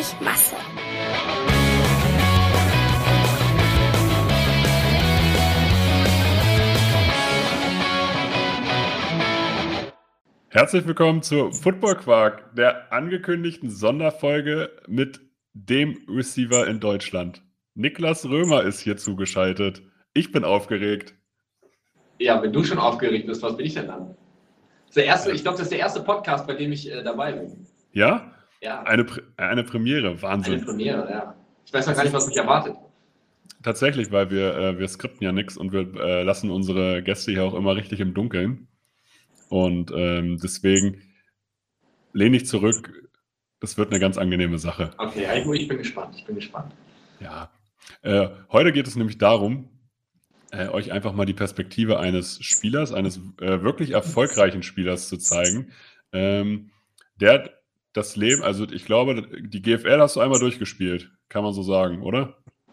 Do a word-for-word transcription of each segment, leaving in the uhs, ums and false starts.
sich Masse. Herzlich willkommen zur Football Quark, der angekündigten Sonderfolge mit dem Receiver in Deutschland. Niklas Römer ist hier zugeschaltet. Ich bin aufgeregt. Ja, wenn du schon aufgeregt bist, was bin ich denn dann? Das ist der erste, ich glaube, das ist der erste Podcast, bei dem ich äh, dabei bin. Ja? Ja. Eine, eine Premiere, Wahnsinn. Eine Premiere, ja. Ich weiß noch gar nicht, was mich erwartet. Tatsächlich, weil wir, äh, wir skripten ja nichts und wir äh, lassen unsere Gäste hier auch immer richtig im Dunkeln. Und ähm, deswegen lehne ich zurück. Das wird eine ganz angenehme Sache. Okay, ich bin gespannt. Ich bin gespannt. Ja. Äh, heute geht es nämlich darum, äh, euch einfach mal die Perspektive eines Spielers, eines äh, wirklich erfolgreichen Spielers zu zeigen, ähm, der das Leben, also ich glaube, die G F L hast du einmal durchgespielt, kann man so sagen, oder?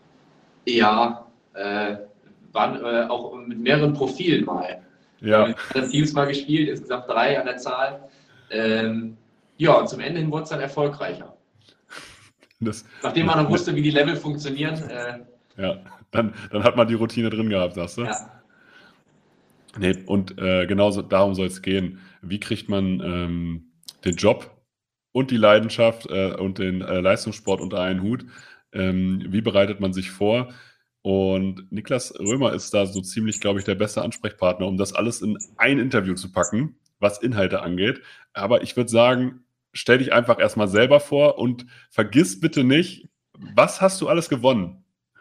Ja, äh, waren äh, auch mit mehreren Profilen mal. Ja. Wir haben Teams mal gespielt, insgesamt drei an der Zahl. Ähm, ja, und zum Ende hin wurde es dann erfolgreicher. Das, Nachdem man dann wusste, wie die Level funktionieren. Äh, ja, dann, dann hat man die Routine drin gehabt, sagst du? Ja. Nee, und äh, genau so, darum soll es gehen. Wie kriegt man ähm, den Job und die Leidenschaft äh, und den äh, Leistungssport unter einen Hut? Ähm, wie bereitet man sich vor? Und Niklas Römer ist da so ziemlich, glaube ich, der beste Ansprechpartner, um das alles in ein Interview zu packen, was Inhalte angeht. Aber ich würde sagen, stell dich einfach erstmal selber vor und vergiss bitte nicht, was hast du alles gewonnen?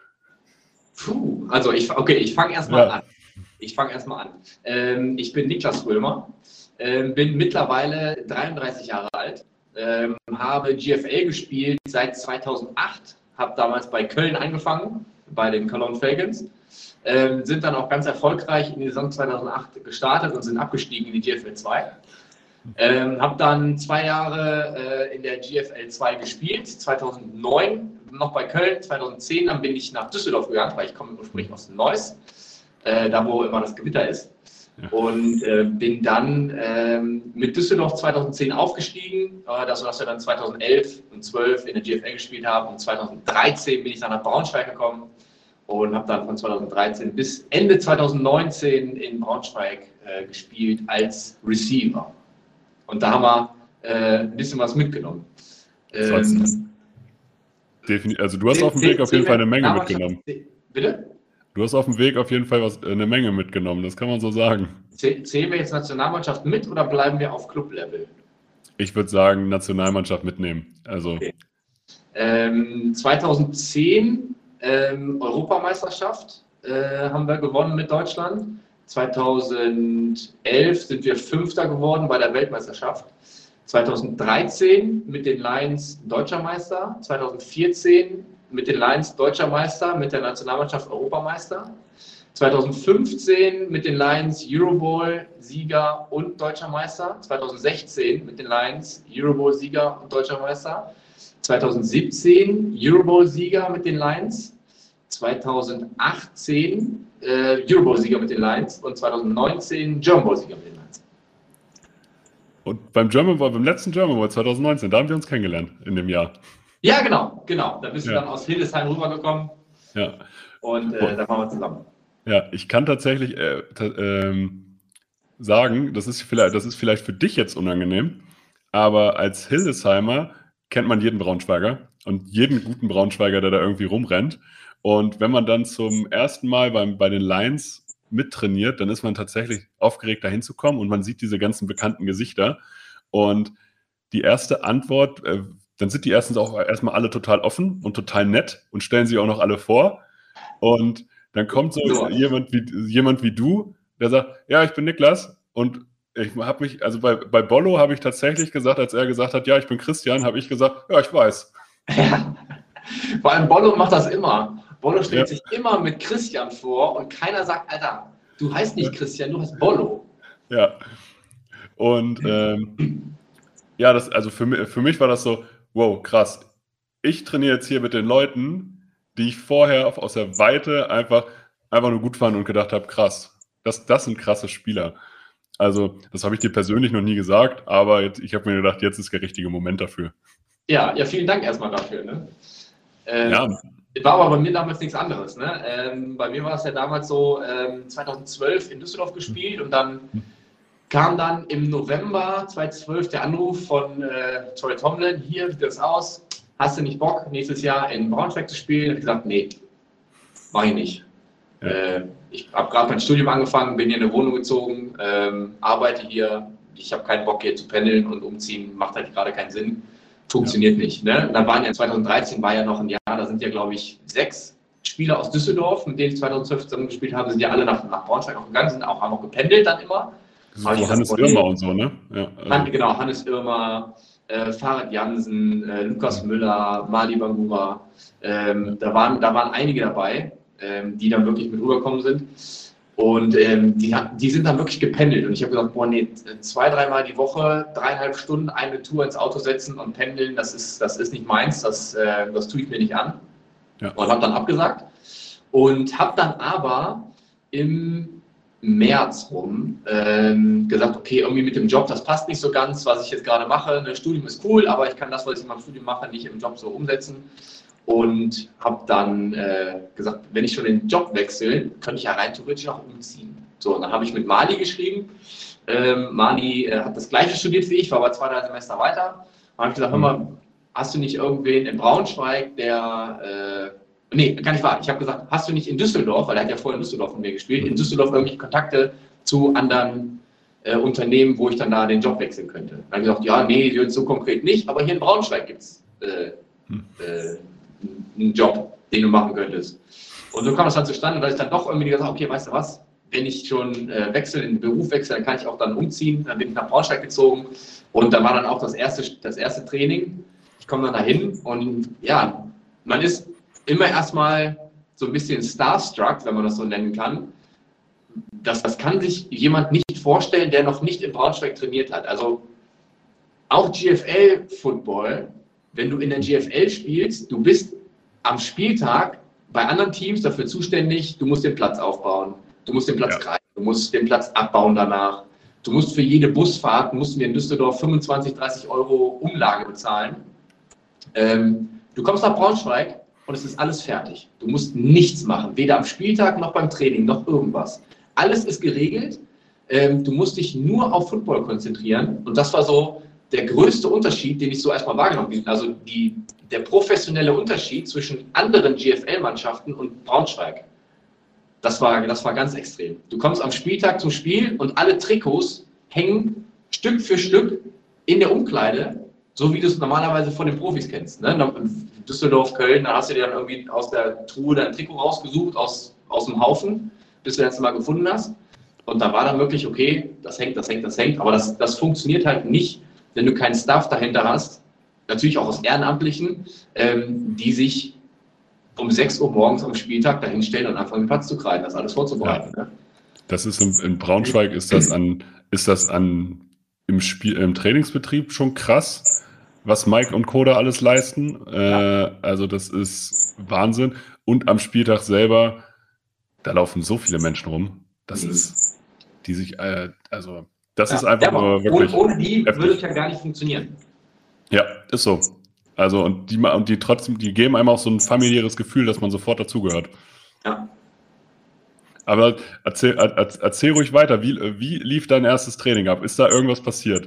Puh, also ich, okay, ich fange erstmal Ja. an. Ich fange erstmal an. Ähm, ich bin Niklas Römer, ähm, bin mittlerweile dreiunddreißig Jahre alt, ähm, habe G F L gespielt seit zweitausendacht, habe damals bei Köln angefangen, bei den Cologne Falcons, ähm, sind dann auch ganz erfolgreich in die Saison zweitausendacht gestartet und sind abgestiegen in die G F L zwei. Ähm, habe dann zwei Jahre äh, in der G F L zwei gespielt, zweitausendneun noch bei Köln, zweitausendzehn dann bin ich nach Düsseldorf gegangen, weil ich komme ursprünglich aus Neuss, äh, da wo immer das Gewitter ist. Und äh, bin dann ähm, mit Düsseldorf zweitausendzehn aufgestiegen, äh, das, was wir dann zweitausendelf und zwölf in der G F L gespielt haben. Und zweitausenddreizehn bin ich dann nach Braunschweig gekommen und habe dann von zweitausenddreizehn bis Ende zweitausendneunzehn in Braunschweig äh, gespielt als Receiver. Und da haben wir äh, ein bisschen was mitgenommen. Ähm, Definitiv. Also du hast auf dem Weg auf jeden Fall eine Menge mitgenommen. Bitte? Du hast auf dem Weg auf jeden Fall was, eine Menge mitgenommen, das kann man so sagen. Zählen wir jetzt Nationalmannschaft mit oder bleiben wir auf Clublevel? Ich würde sagen, Nationalmannschaft mitnehmen. Also. Okay. Ähm, zweitausendzehn ähm, Europameisterschaft äh, haben wir gewonnen mit Deutschland. zweitausendelf sind wir Fünfter geworden bei der Weltmeisterschaft. zweitausenddreizehn mit den Lions Deutscher Meister. zweitausendvierzehn mit den Lions Deutscher Meister, mit der Nationalmannschaft Europameister. zweitausendfünfzehn mit den Lions Eurobowl-Sieger und Deutscher Meister. zweitausendsechzehn mit den Lions Eurobowl-Sieger und Deutscher Meister. zweitausendsiebzehn Eurobowl-Sieger mit den Lions. zweitausendachtzehn äh, Eurobowl-Sieger mit den Lions und zweitausendneunzehn German Bowl-Sieger mit den Lions. Und beim German Bowl, beim letzten German Bowl zweitausendneunzehn, da haben wir uns kennengelernt in dem Jahr. Ja, genau, genau. Da bist du Ja. dann aus Hildesheim rübergekommen. Ja. Und äh, da waren wir zusammen. Ja, ich kann tatsächlich äh, ta ähm, sagen, das ist, vielleicht, das ist vielleicht für dich jetzt unangenehm, aber als Hildesheimer kennt man jeden Braunschweiger und jeden guten Braunschweiger, der da irgendwie rumrennt. Und wenn man dann zum ersten Mal beim, bei den Lions mittrainiert, dann ist man tatsächlich aufgeregt, da hinzukommen und man sieht diese ganzen bekannten Gesichter. Und die erste Antwort, äh, dann sind die erstens auch erstmal alle total offen und total nett und stellen sich auch noch alle vor. Und dann kommt so So. jemand wie, jemand wie du, der sagt, ja, ich bin Niklas. Und ich habe mich, also bei, bei Bollo habe ich tatsächlich gesagt, als er gesagt hat, ja, ich bin Christian, habe ich gesagt, ja, ich weiß. Ja. Vor allem Bollo macht das immer. Bollo stellt Ja. sich immer mit Christian vor und keiner sagt, Alter, du heißt nicht Christian, du heißt Bollo. Ja. Und ähm, ja, das, also für mich, für mich war das so, wow, krass. Ich trainiere jetzt hier mit den Leuten, die ich vorher auf, aus der Weite einfach, einfach nur gut fand und gedacht habe, krass, das, das sind krasse Spieler. Also, das habe ich dir persönlich noch nie gesagt, aber jetzt, ich habe mir gedacht, jetzt ist der richtige Moment dafür. Ja, ja, vielen Dank erstmal dafür. Ne? Ähm, Ja, War aber bei mir damals nichts anderes. Ne? Ähm, bei mir war es ja damals so, ähm, zweitausendzwölf in Düsseldorf gespielt und dann kam dann im November zweitausendzwölf der Anruf von äh, Troy Tomlin, hier sieht das aus, hast du nicht Bock, nächstes Jahr in Braunschweig zu spielen? Ich habe gesagt, nee, mach ich nicht. Ja. Äh, ich habe gerade mein Studium angefangen, bin hier in eine Wohnung gezogen, ähm, arbeite hier, ich habe keinen Bock hier zu pendeln und umziehen, macht halt gerade keinen Sinn. Funktioniert ja. nicht. Ne? Dann waren ja zweitausenddreizehn war ja noch ein Jahr, da sind ja, glaube ich, sechs Spieler aus Düsseldorf, mit denen ich zweitausendzwölf zusammen gespielt habe, sind ja alle nach, nach Braunschweig auch gegangen, sind auch, haben auch gependelt dann immer. So Hannes gesagt, Irmer und so, ne? Ja, also. Han, genau, Hannes Irmer, äh, Farid Jansen, äh, Lukas ja. Müller, Mali Bangura. Ähm, ja. da, waren, da waren einige dabei, ähm, die dann wirklich mit rübergekommen sind. Und ähm, die, die sind dann wirklich gependelt. Und ich habe gesagt, boah, nee, zwei, dreimal die Woche, dreieinhalb Stunden eine Tour ins Auto setzen und pendeln, das ist, das ist nicht meins, das, äh, das tue ich mir nicht an. Ja. Und habe dann abgesagt. Und habe dann aber im März rum ähm, gesagt, okay, irgendwie mit dem Job, das passt nicht so ganz, was ich jetzt gerade mache. Das Studium ist cool, aber ich kann das, was ich in meinem Studium mache, nicht im Job so umsetzen. Und habe dann äh, gesagt, wenn ich schon den Job wechsle, könnte ich ja rein theoretisch auch umziehen. So, und dann habe ich mit Mali geschrieben. Ähm, Mali äh, hat das Gleiche studiert wie ich, war aber zwei, drei Semester weiter. Und habe gesagt, hör mal, hast du nicht irgendwen in Braunschweig, der... Äh, Nee, gar nicht wahr. Ich habe gesagt, hast du nicht in Düsseldorf, weil er hat ja vorher in Düsseldorf mit mir gespielt, in Düsseldorf irgendwelche Kontakte zu anderen äh, Unternehmen, wo ich dann da den Job wechseln könnte? Dann habe ich gesagt, ja, nee, jetzt so konkret nicht, aber hier in Braunschweig gibt es äh, äh, einen Job, den du machen könntest. Und so kam das dann zustande, dass ich dann doch irgendwie gesagt habe, okay, weißt du was, wenn ich schon äh, wechsle, in den Beruf wechsle, dann kann ich auch dann umziehen. Dann bin ich nach Braunschweig gezogen und da war dann auch das erste, das erste Training. Ich komme dann dahin und ja, man ist immer erstmal so ein bisschen starstruck, wenn man das so nennen kann. Das, das kann sich jemand nicht vorstellen, der noch nicht in Braunschweig trainiert hat. Also auch G F L-Football, wenn du in der G F L spielst, du bist am Spieltag bei anderen Teams dafür zuständig, du musst den Platz aufbauen, du musst den Platz greifen, ja. du musst den Platz abbauen danach. Du musst für jede Busfahrt, mussten wir in Düsseldorf fünfundzwanzig, dreißig Euro Umlage bezahlen. Ähm, du kommst nach Braunschweig, und es ist alles fertig. Du musst nichts machen, weder am Spieltag noch beim Training, noch irgendwas. Alles ist geregelt. Ähm, du musst dich nur auf Football konzentrieren. Und das war so der größte Unterschied, den ich so erstmal wahrgenommen habe. Also die, der professionelle Unterschied zwischen anderen G F L-Mannschaften und Braunschweig. Das war, das war ganz extrem. Du kommst am Spieltag zum Spiel und alle Trikots hängen Stück für Stück in der Umkleide, so wie du es normalerweise von den Profis kennst. Ne? Düsseldorf, Köln, da hast du dir dann irgendwie aus der Truhe dein Trikot rausgesucht, aus, aus dem Haufen, bis du das mal gefunden hast. Und da war dann wirklich, okay, das hängt, das hängt, das hängt. Aber das, das funktioniert halt nicht, wenn du keinen Staff dahinter hast, natürlich auch aus Ehrenamtlichen, ähm, die sich um sechs Uhr morgens am Spieltag dahinstellen und anfangen, den Platz zu kreiden, das alles vorzubereiten. Ja. Ne? Das ist in, in Braunschweig, ist das an, ist das an im Spiel, im Trainingsbetrieb schon krass, was Mike und Co. da alles leisten. Ja. Äh, also das ist Wahnsinn. Und am Spieltag selber, da laufen so viele Menschen rum. Das mhm. ist, die sich, äh, also das ja. ist einfach ja, nur wirklich ohne, ohne die heftig. Würde es ja gar nicht funktionieren. Ja, ist so. Also und die, und die trotzdem, die geben einem auch so ein familiäres Gefühl, dass man sofort dazugehört. Ja. Aber erzähl, erzähl ruhig weiter, wie, wie lief dein erstes Training ab? Ist da irgendwas passiert?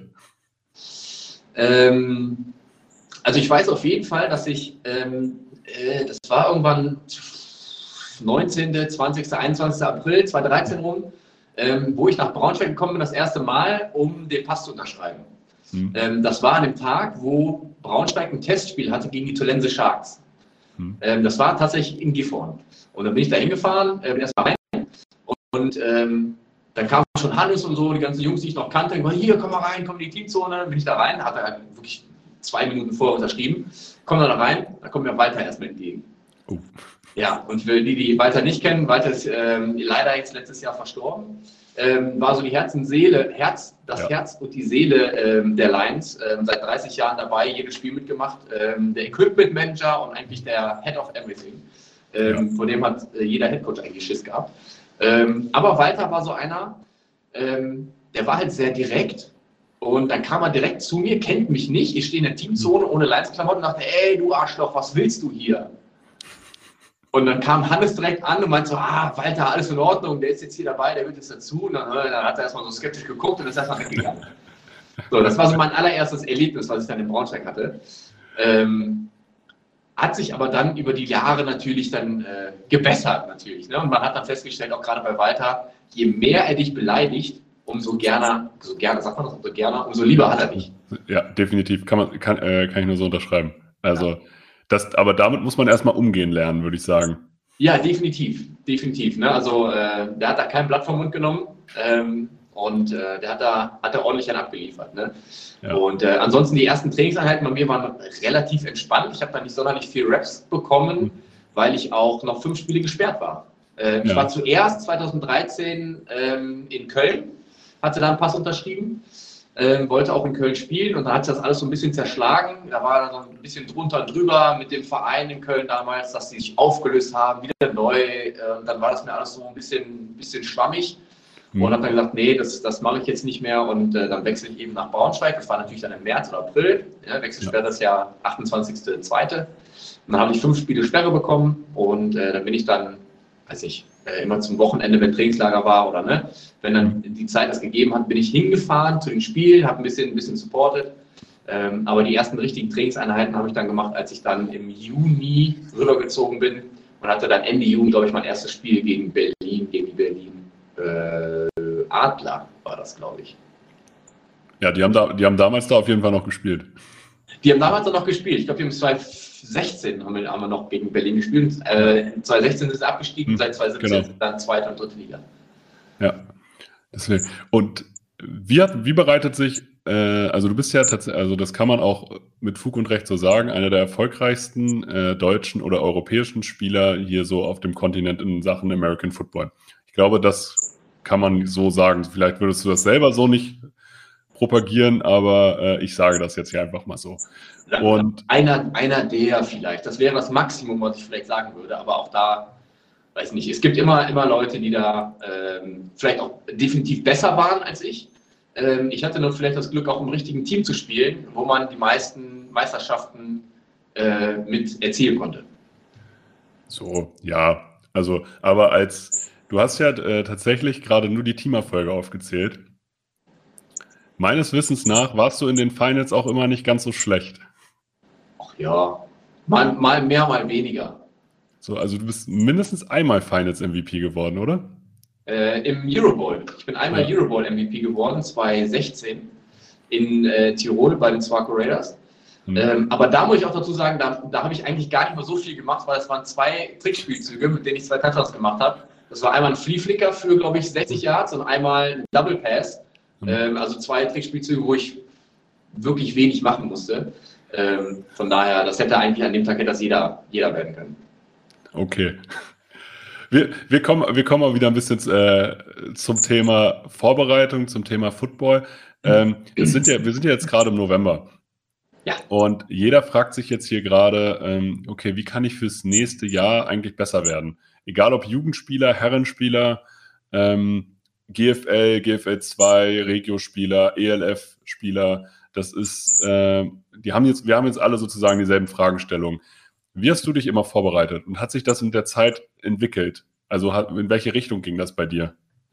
Ähm, also ich weiß auf jeden Fall, dass ich, ähm, äh, das war irgendwann neunzehnten, zwanzigsten, einundzwanzigsten April zweitausenddreizehn rum, ähm, wo ich nach Braunschweig gekommen bin, das erste Mal, um den Pass zu unterschreiben. Hm. Ähm, das war an dem Tag, wo Braunschweig ein Testspiel hatte gegen die Tolense Sharks. Hm. Ähm, das war tatsächlich in Gifhorn. Und dann bin ich da hingefahren, äh, bin erst mal rein und ähm, dann kam schon Hannes und so, die ganzen Jungs, die ich noch kannte, und hier, komm mal rein, komm in die Teamzone. Dann bin ich da rein, hat er halt wirklich zwei Minuten vorher unterschrieben. Komm da rein, da kommt mir Walter erstmal entgegen. Oh. Ja, und für die, die Walter nicht kennen, Walter ist ähm, leider jetzt letztes Jahr verstorben. Ähm, war so die Herz-Seele, Herz, das ja. Herz und die Seele ähm, der Lions. Ähm, seit dreißig Jahren dabei, jedes Spiel mitgemacht. Ähm, der Equipment Manager und eigentlich der Head of Everything. Ähm, ja. Vor dem hat äh, jeder Headcoach eigentlich Schiss gehabt. Ähm, aber Walter war so einer, ähm, der war halt sehr direkt Und dann kam er direkt zu mir, kennt mich nicht, ich stehe in der Teamzone ohne Lions-Klamotten und dachte, ey, du Arschloch, was willst du hier? Und dann kam Hannes direkt an und meinte so, ah, Walter, alles in Ordnung, der ist jetzt hier dabei, der wird jetzt dazu. Und dann, dann hat er erstmal so skeptisch geguckt und ist erstmal weggegangen. So, das war so mein allererstes Erlebnis, was ich dann in Braunschweig hatte. Ähm, hat sich aber dann über die Jahre natürlich dann äh, gebessert natürlich. Ne? Und man hat dann festgestellt, auch gerade bei Walter, je mehr er dich beleidigt, umso gerne, so gerne, sagt man das, umso gerne, umso lieber hat er dich. Ja, definitiv, kann, man, kann, äh, kann ich nur so unterschreiben. Also, ja. das, aber damit muss man erstmal umgehen lernen, würde ich sagen. Ja, definitiv, definitiv. Ne? Also, äh, der hat da kein Blatt vom Mund genommen. Ähm, Und äh, der hat da, hat da ordentlich einen abgeliefert. Ne? Ja. Und äh, ansonsten die ersten Trainingseinheiten bei mir waren relativ entspannt. Ich habe da nicht sonderlich viel Reps bekommen, mhm. weil ich auch noch fünf Spiele gesperrt war. Äh, ich ja. war zuerst zweitausenddreizehn ähm, in Köln, hatte da einen Pass unterschrieben, ähm, wollte auch in Köln spielen und dann hat sich das alles so ein bisschen zerschlagen. Da war dann so ein bisschen drunter und drüber mit dem Verein in Köln damals, dass sie sich aufgelöst haben, wieder neu. Äh, und dann war das mir alles so ein bisschen, bisschen schwammig. Und habe dann gesagt, nee, das, das mache ich jetzt nicht mehr und äh, dann wechsle ich eben nach Braunschweig. Das war natürlich dann im März oder April. Ja, Wechselsperre ja. das Jahr achtundzwanzigster zweiter Und dann habe ich fünf Spiele Sperre bekommen und äh, dann bin ich dann, weiß ich, äh, immer zum Wochenende, wenn Trainingslager war oder ne, wenn dann die Zeit das gegeben hat, bin ich hingefahren zu den Spielen, habe ein bisschen, ein bisschen supportet. Ähm, aber die ersten richtigen Trainingseinheiten habe ich dann gemacht, als ich dann im Juni rübergezogen bin und hatte dann Ende Juni, glaube ich, mein erstes Spiel gegen Berlin, gegen die Berlin. Äh, Adler war das, glaube ich. Ja, die haben, da, die haben damals da auf jeden Fall noch gespielt. Die haben damals noch gespielt. Ich glaube, die haben zweitausendsechzehn haben wir, haben wir noch gegen Berlin gespielt. Äh, zweitausendsechzehn ist es abgestiegen, hm, seit zweitausendsiebzehn genau. Dann zweite und dritte Liga. Ja, deswegen. Und wie, hat, wie bereitet sich, äh, also du bist ja tatsächlich, also das kann man auch mit Fug und Recht so sagen, einer der erfolgreichsten äh, deutschen oder europäischen Spieler hier so auf dem Kontinent in Sachen American Football. Ich glaube, das kann man so sagen. Vielleicht würdest du das selber so nicht propagieren, aber äh, ich sage das jetzt hier einfach mal so. Und einer, einer der vielleicht, das wäre das Maximum, was ich vielleicht sagen würde, aber auch da, weiß nicht, es gibt immer, immer Leute, die da ähm, vielleicht auch definitiv besser waren als ich. Ähm, ich hatte nur vielleicht das Glück, auch im richtigen Team zu spielen, wo man die meisten Meisterschaften äh, mit erzielen konnte. So, ja, also, aber als Du hast ja äh, tatsächlich gerade nur die Teamerfolge aufgezählt. Meines Wissens nach warst du in den Finals auch immer nicht ganz so schlecht. Ach ja, mal, mal mehr, mal weniger. So, also du bist mindestens einmal Finals-M V P geworden, oder? Äh, Im Eurobowl. Ich bin einmal ja. Eurobowl-M V P geworden, zweitausendsechzehn in äh, Tirol bei den Swarco Raiders. Mhm. Ähm, aber da muss ich auch dazu sagen, da, da habe ich eigentlich gar nicht mehr so viel gemacht, weil es waren zwei Trickspielzüge, mit denen ich zwei Touchdowns gemacht habe. Das war einmal ein Flea-Flicker für, glaube ich, sechzig Yards und einmal ein Double Pass. Mhm. Ähm, also zwei Trickspielzüge, wo ich wirklich wenig machen musste. Ähm, von daher, das hätte eigentlich an dem Tag hätte das jeder, jeder werden können. Okay. Wir, wir, kommen, wir kommen mal wieder ein bisschen äh, zum Thema Vorbereitung, zum Thema Football. Ähm, es sind ja, wir sind ja jetzt gerade im November. Ja. Und jeder fragt sich jetzt hier gerade, ähm, okay, wie kann ich fürs nächste Jahr eigentlich besser werden? Egal ob Jugendspieler, Herrenspieler, ähm, G F L, G F L zwei, Regiospieler, E L F-Spieler, das ist, äh, die haben jetzt, wir haben jetzt alle sozusagen dieselben Fragestellungen. Wie hast du dich immer vorbereitet und hat sich das in der Zeit entwickelt? Also hat, in welche Richtung ging das bei dir?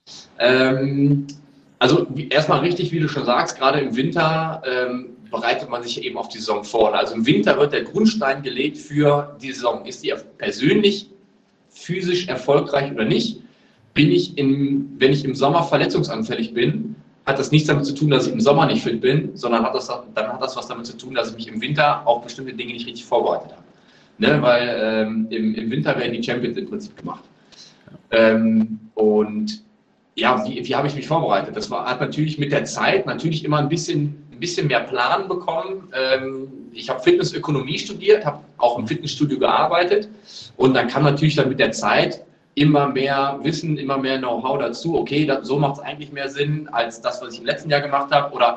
Ähm, also wie, erstmal richtig, wie du schon sagst, gerade im Winter ähm, bereitet man sich eben auf die Saison vor. Also im Winter wird der Grundstein gelegt für die Saison. Ist die persönlich physisch erfolgreich oder nicht? Bin ich im, wenn ich im Sommer verletzungsanfällig bin, hat das nichts damit zu tun, dass ich im Sommer nicht fit bin, sondern hat das, dann hat das was damit zu tun, dass ich mich im Winter auf bestimmte Dinge nicht richtig vorbereitet habe. Ne? Weil ähm, im, im Winter werden die Champions im Prinzip gemacht. Ähm, und ja, wie, wie habe ich mich vorbereitet? Das war, hat natürlich mit der Zeit natürlich immer ein bisschen, ein bisschen mehr Plan bekommen. Ähm, ich habe Fitnessökonomie studiert, habe auch im Fitnessstudio gearbeitet und dann kam natürlich dann mit der Zeit immer mehr Wissen, immer mehr Know-how dazu. Okay, das, so macht es eigentlich mehr Sinn als das, was ich im letzten Jahr gemacht habe. Oder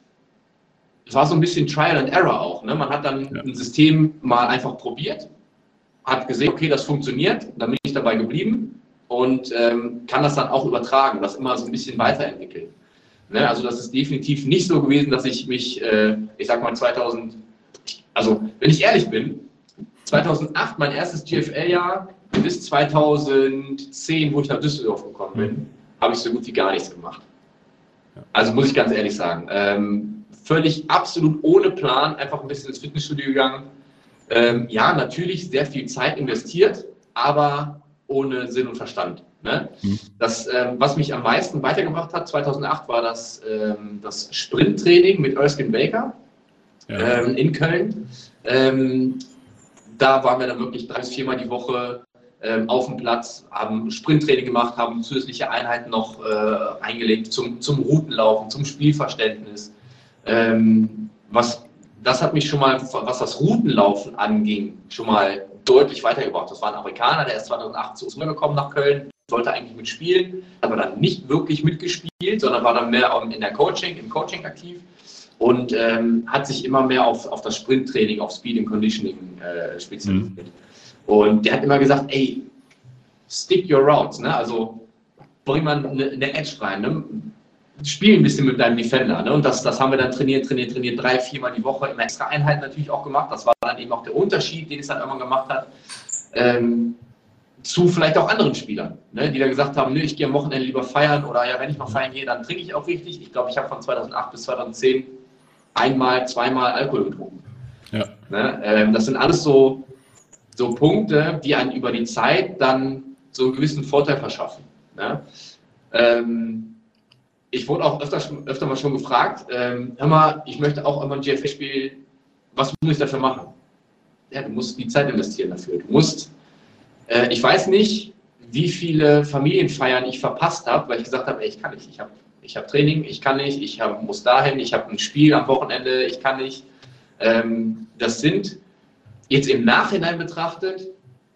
es war so ein bisschen Trial and Error auch. Ne? Man hat dann ja. ein System mal einfach probiert, hat gesehen, okay, das funktioniert, dann bin ich dabei geblieben und ähm, kann das dann auch übertragen, das immer so ein bisschen weiterentwickeln. Ne? Also das ist definitiv nicht so gewesen, dass ich mich, äh, ich sag mal zweitausend, also wenn ich ehrlich bin, zweitausendacht mein erstes G F L-Jahr bis zweitausendzehn, wo ich nach Düsseldorf gekommen bin, mhm. habe ich so gut wie gar nichts gemacht. Also muss ich ganz ehrlich sagen, ähm, völlig absolut ohne Plan, einfach ein bisschen ins Fitnessstudio gegangen. Ähm, ja, natürlich sehr viel Zeit investiert, aber ohne Sinn und Verstand. Ne? Mhm. Das, ähm, was mich am meisten weitergebracht hat, zweitausendacht, war das, ähm, das Sprinttraining mit Erskine Baker ja. ähm, in Köln. Ähm, da waren wir dann wirklich drei bis viermal die Woche ähm, auf dem Platz, haben Sprinttraining gemacht, haben zusätzliche Einheiten noch äh, eingelegt zum, zum Routenlaufen, zum Spielverständnis. Ähm, was, das hat mich schon mal, was das Routenlaufen anging, schon mal deutlich weitergebracht. Das war ein Amerikaner, der ist zweitausendacht zu uns rübergekommen nach Köln, sollte eigentlich mitspielen, aber dann nicht wirklich mitgespielt, sondern war dann mehr in der Coaching, im Coaching aktiv und ähm, hat sich immer mehr auf, auf das Sprinttraining, auf Speed and Conditioning äh, spezialisiert. Mhm. Und der hat immer gesagt, ey, stick your routes, ne? Also bring mal eine, eine Edge rein, ne? Spiel ein bisschen mit deinem Defender. Ne? Und das, das haben wir dann trainiert, trainiert, trainiert, drei, viermal die Woche, immer extra Einheiten natürlich auch gemacht. Das war dann eben auch der Unterschied, den es dann irgendwann gemacht hat, ähm, zu vielleicht auch anderen Spielern, ne? Die dann gesagt haben, nö, ich gehe am Wochenende lieber feiern oder ja, wenn ich mal feiern gehe, dann trinke ich auch richtig. Ich glaube, ich habe von zweitausendacht bis zweitausendzehn einmal, zweimal Alkohol getrunken. Ja. Ne? Ähm, das sind alles so, so Punkte, die einen über die Zeit dann so einen gewissen Vorteil verschaffen. Ne? Ähm, Ich wurde auch öfter, öfter mal schon gefragt, ähm, hör mal, ich möchte auch immer ein G F L-Spiel, was muss ich dafür machen? Ja, du musst die Zeit investieren dafür. Du musst, äh, ich weiß nicht, wie viele Familienfeiern ich verpasst habe, weil ich gesagt habe, ey, ich kann nicht, ich habe ich hab Training, ich kann nicht, ich hab, muss dahin, ich habe ein Spiel am Wochenende, ich kann nicht. Ähm, das sind, jetzt im Nachhinein betrachtet,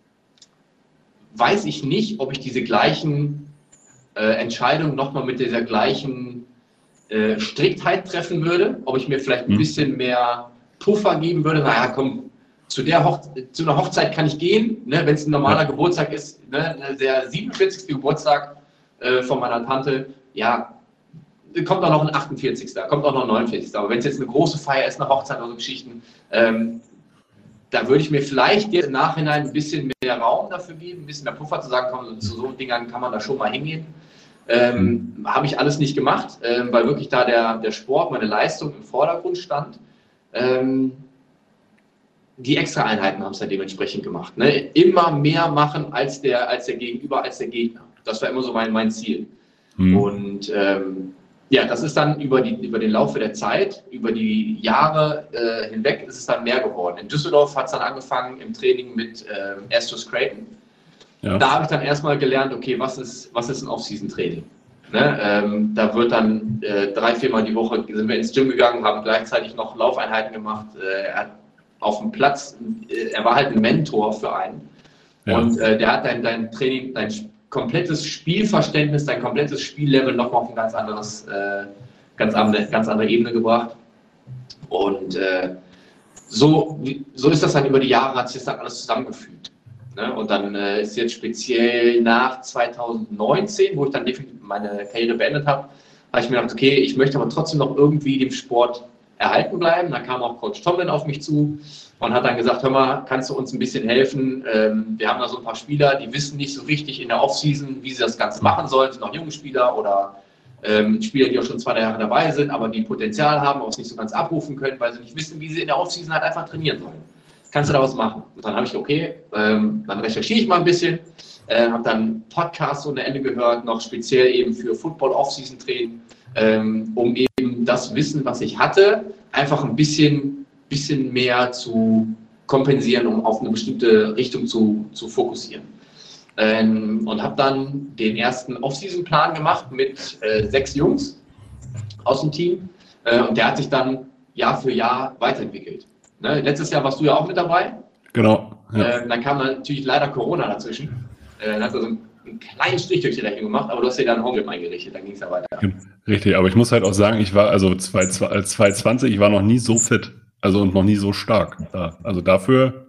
weiß ich nicht, ob ich diese gleichen Äh, Entscheidung nochmal mit dieser gleichen äh, Striktheit treffen würde, ob ich mir vielleicht ein bisschen mehr Puffer geben würde, naja, komm, zu, der Hoch zu einer Hochzeit kann ich gehen, ne, wenn es ein normaler ja. Geburtstag ist, ne, der siebenundvierzigste Geburtstag äh, von meiner Tante, ja, kommt auch noch ein achtundvierzigster kommt auch noch ein neunundvierzigster aber wenn es jetzt eine große Feier ist, eine Hochzeit oder so Geschichten, ähm, da würde ich mir vielleicht jetzt im Nachhinein ein bisschen mehr Raum dafür geben, ein bisschen mehr Puffer zu sagen, komm, zu so Dingern kann man da schon mal hingehen. Ähm, mhm. Habe ich alles nicht gemacht, ähm, weil wirklich da der, der Sport, meine Leistung im Vordergrund stand. Ähm, die Extra-Einheiten haben es dann dementsprechend gemacht. Ne? Immer mehr machen als der, als der Gegenüber, als der Gegner. Das war immer so mein, mein Ziel. Mhm. Und ähm, ja, das ist dann über, die, über den Laufe der Zeit, über die Jahre äh, hinweg ist es dann mehr geworden. In Düsseldorf hat es dann angefangen im Training mit äh, Astros Creighton. Ja. Da habe ich dann erstmal gelernt, okay, was ist, was ist ein Off-Season-Training? Ne? Ähm, da wird dann äh, drei, viermal die Woche sind wir ins Gym gegangen, haben gleichzeitig noch Laufeinheiten gemacht. Äh, er hat auf dem Platz, äh, er war halt ein Mentor für einen. Ja. Und äh, der hat dein, dein Training, dein komplettes Spielverständnis, dein komplettes Spiellevel nochmal auf ein ganz anderes, äh, ganz andere, ganz andere Ebene gebracht. Und äh, so, so ist das dann über die Jahre, hat sich das dann alles zusammengefügt. Ne? Und dann äh, ist jetzt speziell nach zweitausendneunzehn, wo ich dann definitiv meine Karriere beendet habe, habe ich mir gedacht, okay, ich möchte aber trotzdem noch irgendwie dem Sport erhalten bleiben. Da kam auch Coach Tomlin auf mich zu und hat dann gesagt, hör mal, kannst du uns ein bisschen helfen? Ähm, wir haben da so ein paar Spieler, die wissen nicht so richtig in der Offseason, wie sie das Ganze machen sollen. Sind noch junge Spieler oder ähm, Spieler, die auch schon zwei, drei Jahre dabei sind, aber die Potenzial haben, aber es nicht so ganz abrufen können, weil sie nicht wissen, wie sie in der Offseason halt einfach trainieren sollen. Kannst du da was machen? Und dann habe ich, okay, ähm, dann recherchiere ich mal ein bisschen, äh, habe dann Podcasts ohne Ende gehört, noch speziell eben für Football Offseason Training, ähm, um eben das Wissen, was ich hatte, einfach ein bisschen, bisschen mehr zu kompensieren, um auf eine bestimmte Richtung zu, zu fokussieren. Ähm, und habe dann den ersten Off-Season-Plan gemacht mit äh, sechs Jungs aus dem Team. Äh, und der hat sich dann Jahr für Jahr weiterentwickelt. Ne? Letztes Jahr warst du ja auch mit dabei. Genau. Ja. Äh, dann kam natürlich leider Corona dazwischen. Äh, dann hat er so einen, einen kleinen Strich durch die Rechnung gemacht, aber du hast dir dann ein Homegym eingerichtet, dann ging es ja weiter. Richtig, aber ich muss halt auch sagen, ich war also zwanzig zwanzig, ich war noch nie so fit. Also und noch nie so stark. Ja, also dafür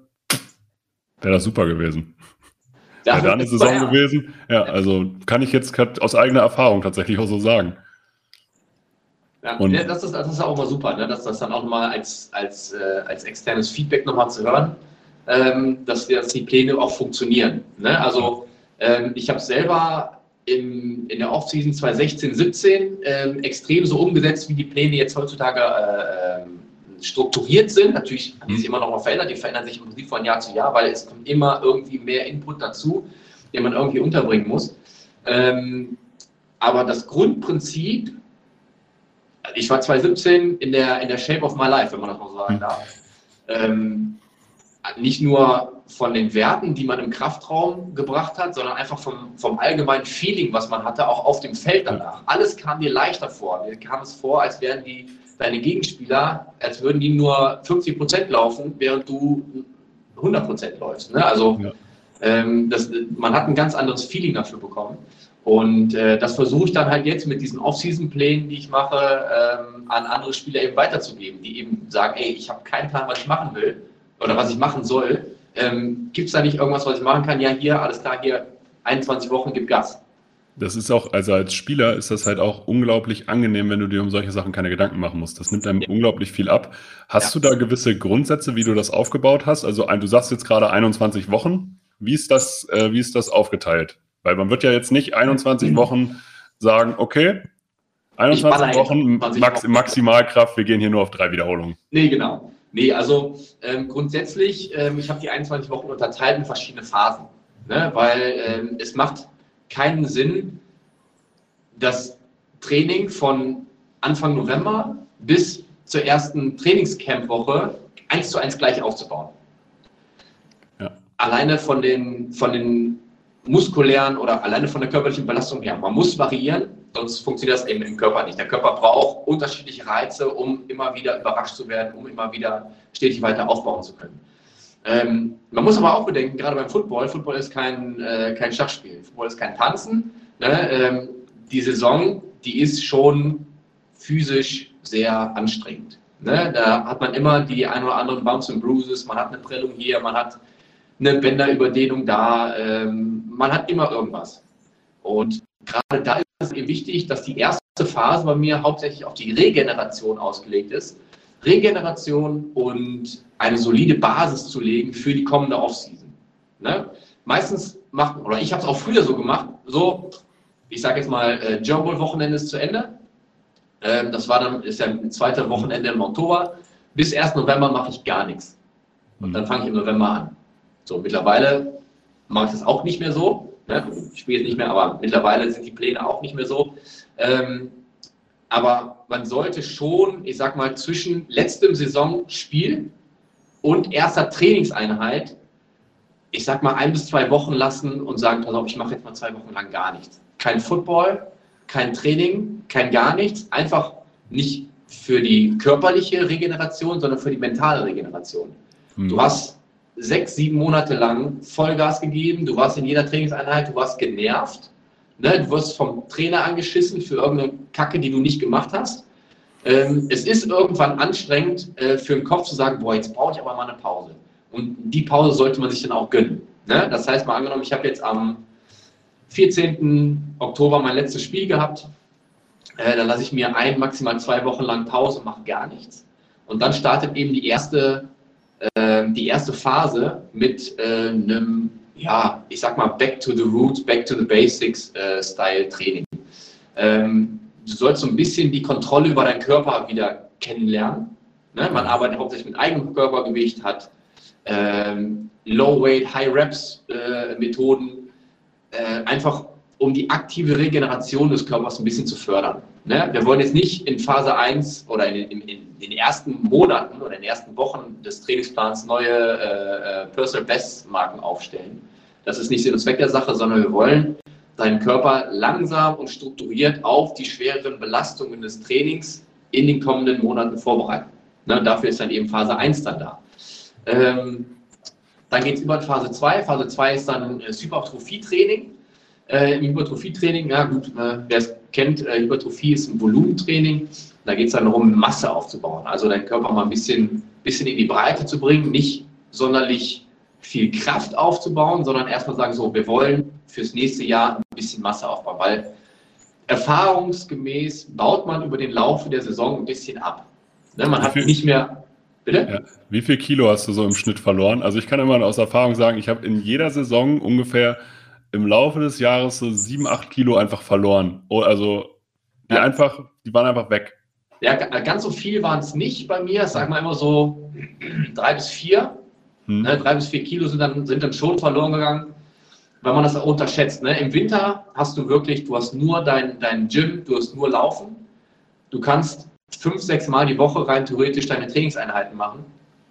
wäre das super gewesen. Wäre da eine Saison ja. gewesen. Ja, also kann ich jetzt aus eigener Erfahrung tatsächlich auch so sagen. Ja, und ja, das, ist, das ist auch mal super, ne? Dass das dann auch mal als, als, äh, als externes Feedback nochmal zu hören, ähm, dass, dass die Pläne auch funktionieren. Ne? Also ähm, ich habe selber in, in der Offseason zwanzig sechzehn, siebzehn ähm, extrem so umgesetzt, wie die Pläne jetzt heutzutage äh, strukturiert sind. Natürlich haben die sich immer noch mal verändert, die verändern sich im Prinzip von Jahr zu Jahr, weil es kommt immer irgendwie mehr Input dazu, den man irgendwie unterbringen muss. Ähm, aber das Grundprinzip, ich war zwanzig siebzehn in der, in der Shape of my life, wenn man das mal so sagen darf. Ähm, nicht nur von den Werten, die man im Kraftraum gebracht hat, sondern einfach vom, vom allgemeinen Feeling, was man hatte, auch auf dem Feld danach. Alles kam dir leichter vor. Mir kam es vor, als wären die deine Gegenspieler, als würden die nur fünfzig Prozent laufen, während du hundert Prozent läufst. Ne? Also ja. ähm, das, man hat ein ganz anderes Feeling dafür bekommen. Und äh, das versuche ich dann halt jetzt mit diesen Off-Season-Plänen, die ich mache, ähm, an andere Spieler eben weiterzugeben, die eben sagen, ey, ich habe keinen Plan, was ich machen will oder was ich machen soll. Ähm, gibt es da nicht irgendwas, was ich machen kann? Ja, hier, alles klar, hier, einundzwanzig Wochen, gib Gas. Das ist auch, also als Spieler ist das halt auch unglaublich angenehm, wenn du dir um solche Sachen keine Gedanken machen musst. Das nimmt einem ja. unglaublich viel ab. Hast ja. du da gewisse Grundsätze, wie du das aufgebaut hast? Also du sagst jetzt gerade einundzwanzig Wochen. Wie ist das, äh, wie ist das aufgeteilt? Weil man wird ja jetzt nicht einundzwanzig mhm. Wochen sagen, okay, einundzwanzig Wochen Max, Maximalkraft, wir gehen hier nur auf drei Wiederholungen. Nee, genau. Nee, also ähm, grundsätzlich, ähm, ich habe die einundzwanzig Wochen unterteilt in verschiedene Phasen. Ne? Weil ähm, es macht keinen Sinn, das Training von Anfang November bis zur ersten Trainingscamp-Woche eins zu eins gleich aufzubauen. Ja. Alleine von den, von den muskulären oder alleine von der körperlichen Belastung her. Man muss variieren, sonst funktioniert das eben im Körper nicht. Der Körper braucht unterschiedliche Reize, um immer wieder überrascht zu werden, um immer wieder stetig weiter aufbauen zu können. Ähm, man muss aber auch bedenken, gerade beim Football, Football ist kein, äh, kein Schachspiel, Football ist kein Tanzen. Ne? Ähm, die Saison, die ist schon physisch sehr anstrengend. Ne? Da hat man immer die ein oder anderen Bumps und Bruises, man hat eine Prellung hier, man hat eine Bänderüberdehnung da, ähm, man hat immer irgendwas. Und gerade da ist es eben wichtig, dass die erste Phase bei mir hauptsächlich auf die Regeneration ausgelegt ist. Regeneration und eine solide Basis zu legen für die kommende Offseason. Ne? Meistens macht, oder ich habe es auch früher so gemacht, so, ich sage jetzt mal, äh, German Bowl Wochenende ist zu Ende. Ähm, das war dann, ist ja ein zweites Wochenende im Oktober. Bis ersten November mache ich gar nichts. Und dann fange ich im November an. So, mittlerweile mache ich das auch nicht mehr so. Ne? Ich spiele jetzt nicht mehr, aber mittlerweile sind die Pläne auch nicht mehr so. Ähm, aber man sollte schon, ich sag mal, zwischen letztem Saisonspiel und erster Trainingseinheit, ich sag mal, ein bis zwei Wochen lassen und sagen, pass auf, ich mache jetzt mal zwei Wochen lang gar nichts. Kein Football, kein Training, kein gar nichts. Einfach nicht für die körperliche Regeneration, sondern für die mentale Regeneration. Hm. Du hast sechs, sieben Monate lang Vollgas gegeben, du warst in jeder Trainingseinheit, du warst genervt. Ne, du wirst vom Trainer angeschissen für irgendeine Kacke, die du nicht gemacht hast. Ähm, es ist irgendwann anstrengend äh, für den Kopf zu sagen, boah, jetzt brauche ich aber mal eine Pause. Und die Pause sollte man sich dann auch gönnen. Ne? Das heißt, mal angenommen, ich habe jetzt am vierzehnten Oktober mein letztes Spiel gehabt. Äh, dann lasse ich mir ein, maximal zwei Wochen lang Pause und mache gar nichts. Und dann startet eben die erste, äh, die erste Phase mit äh, einem, ja, ich sag mal, back to the roots, back to the basics äh, Style Training. Ähm, du sollst so ein bisschen die Kontrolle über deinen Körper wieder kennenlernen. Ne? Man arbeitet hauptsächlich mit eigenem Körpergewicht, hat ähm, Low Weight, High Reps äh, Methoden, äh, einfach um die aktive Regeneration des Körpers ein bisschen zu fördern. Ne? Wir wollen jetzt nicht in Phase eins oder in, in, in den ersten Monaten oder in den ersten Wochen des Trainingsplans neue äh, Personal Best Marken aufstellen. Das ist nicht Sinn und Zweck der Sache, sondern wir wollen deinen Körper langsam und strukturiert auf die schwereren Belastungen des Trainings in den kommenden Monaten vorbereiten. Ne? Dafür ist dann eben Phase eins dann da. Ähm, dann geht es über in Phase zwei. Phase zwei ist dann äh, Hypertrophie-Training. Äh, Im Hypertrophie-Training, ja gut, äh, wer es kennt, äh, Hypertrophie ist ein Volumentraining. Da geht es dann darum, Masse aufzubauen. Also deinen Körper mal ein bisschen, bisschen in die Breite zu bringen, nicht sonderlich viel Kraft aufzubauen, sondern erstmal sagen, so, wir wollen fürs nächste Jahr ein bisschen Masse aufbauen, weil erfahrungsgemäß baut man über den Laufe der Saison ein bisschen ab. Ne, man hat nicht mehr... Bitte? Ja. Wie viel Kilo hast du so im Schnitt verloren? Also ich kann immer aus Erfahrung sagen, ich habe in jeder Saison ungefähr im Laufe des Jahres so sieben, acht Kilo einfach verloren. Oh, also die Ja. einfach, die waren einfach weg. Ja, ganz so viel waren es nicht bei mir. Sag mal immer so drei bis vier. Hm. Ne, drei bis vier Kilo sind dann, sind dann schon verloren gegangen, weil man das auch unterschätzt. Ne? Im Winter hast du wirklich, du hast nur dein, dein Gym, du hast nur Laufen. Du kannst fünf, sechs Mal die Woche rein theoretisch deine Trainingseinheiten machen.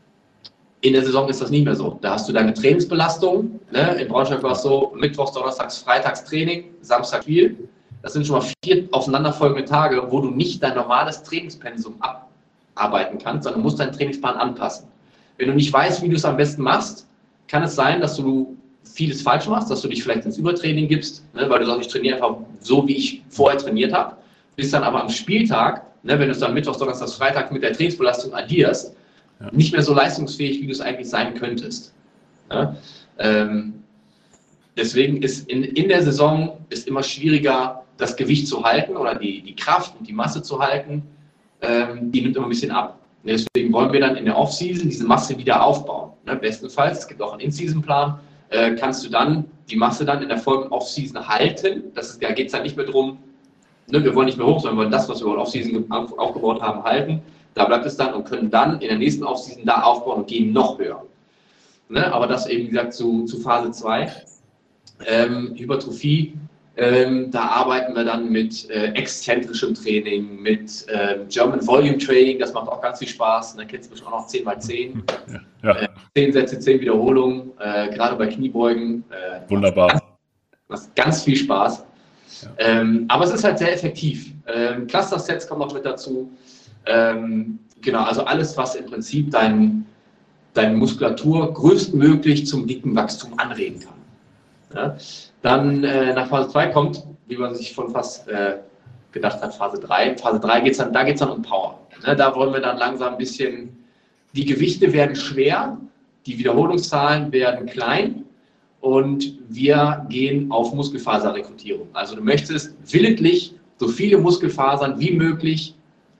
In der Saison ist das nicht mehr so. Da hast du deine Trainingsbelastung. Ne? In Braunschweig war es so, Mittwochs, Donnerstags, Freitags Training, Samstag Spiel. Das sind schon mal vier aufeinanderfolgende Tage, wo du nicht dein normales Trainingspensum abarbeiten kannst, sondern musst deinen Trainingsplan anpassen. Wenn du nicht weißt, wie du es am besten machst, kann es sein, dass du vieles falsch machst, dass du dich vielleicht ins Übertraining gibst, ne? Weil du sagst, ich trainiere einfach so, wie ich vorher trainiert habe. Bist dann aber am Spieltag, ne, wenn du es dann Mittwoch, Donnerstag, Freitag mit der Trainingsbelastung addierst, ja. nicht mehr so leistungsfähig, wie du es eigentlich sein könntest. Ja? Ähm, deswegen ist in, in der Saison ist immer schwieriger, das Gewicht zu halten oder die, die Kraft und die Masse zu halten. Ähm, die nimmt immer ein bisschen ab. Deswegen wollen wir dann in der Off-Season diese Masse wieder aufbauen. Ne? Bestenfalls, es gibt auch einen In-Season-Plan, äh, kannst du dann die Masse dann in der folgenden Off-Season halten. Das ist, da geht es dann nicht mehr darum, ne, wir wollen nicht mehr hoch, sondern wir wollen das, was wir in der Off-Season aufgebaut haben, halten. Da bleibt es dann und können dann in der nächsten Off-Season da aufbauen und gehen noch höher. Ne? Aber das eben, wie gesagt, zu, zu Phase zwei. Ähm, Hypertrophie, ähm, da arbeiten wir dann mit äh, exzentrischem Training, mit äh, German Volume Training, das macht auch ganz viel Spaß. Da kennst du bestimmt auch noch zehn mal zehn. Ja. Äh, zehn Sätze, zehn Wiederholungen, äh, gerade bei Kniebeugen. Äh, Wunderbar. Macht ganz, macht ganz viel Spaß. Ja. Ähm, aber es ist halt sehr effektiv. Ähm, Cluster-Sets kommen noch mit dazu. Ähm, genau, also alles, was im Prinzip dein, deine Muskulatur größtmöglich zum dicken Wachstum anregen kann. Ja? Dann äh, nach Phase zwei kommt, wie man sich schon fast äh, gedacht hat, Phase drei. Phase drei geht's dann, da geht es dann um Power. Ne? Da wollen wir dann langsam ein bisschen, die Gewichte werden schwer, die Wiederholungszahlen werden klein und wir gehen auf Muskelfaserrekrutierung. Also du möchtest willentlich so viele Muskelfasern wie möglich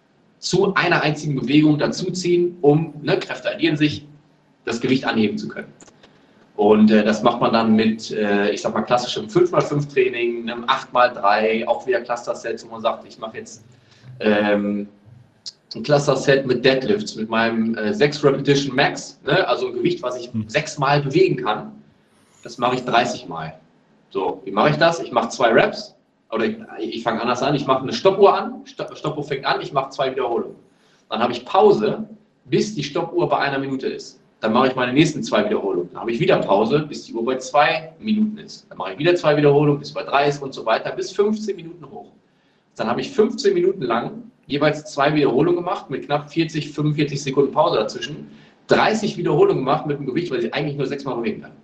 zu einer einzigen Bewegung dazuziehen, um, ne, Kräfte addieren sich, das Gewicht anheben zu können. Und äh, das macht man dann mit, äh, ich sag mal, klassischem fünf mal fünf Training, einem acht mal drei, auch wieder Cluster-Sets, wo man sagt, ich mache jetzt ähm, ein Cluster-Set mit Deadlifts, mit meinem äh, sechs Repetition Max, ne, also ein Gewicht, was ich sechs Mal bewegen kann, das mache ich dreißig Mal. So, wie mache ich das? Ich mache zwei Reps, oder ich, ich fange anders an, ich mache eine Stoppuhr an, Stoppuhr fängt an, ich mache zwei Wiederholungen. Dann habe ich Pause, bis die Stoppuhr bei einer Minute ist. Dann mache ich meine nächsten zwei Wiederholungen. Dann habe ich wieder Pause, bis die Uhr bei zwei Minuten ist. Dann mache ich wieder zwei Wiederholungen, bis bei drei ist und so weiter, bis fünfzehn Minuten hoch. Dann habe ich fünfzehn Minuten lang jeweils zwei Wiederholungen gemacht, mit knapp vierzig, fünfundvierzig Sekunden Pause dazwischen. dreißig Wiederholungen gemacht mit einem Gewicht, weil ich eigentlich nur sechs Mal bewegen kann.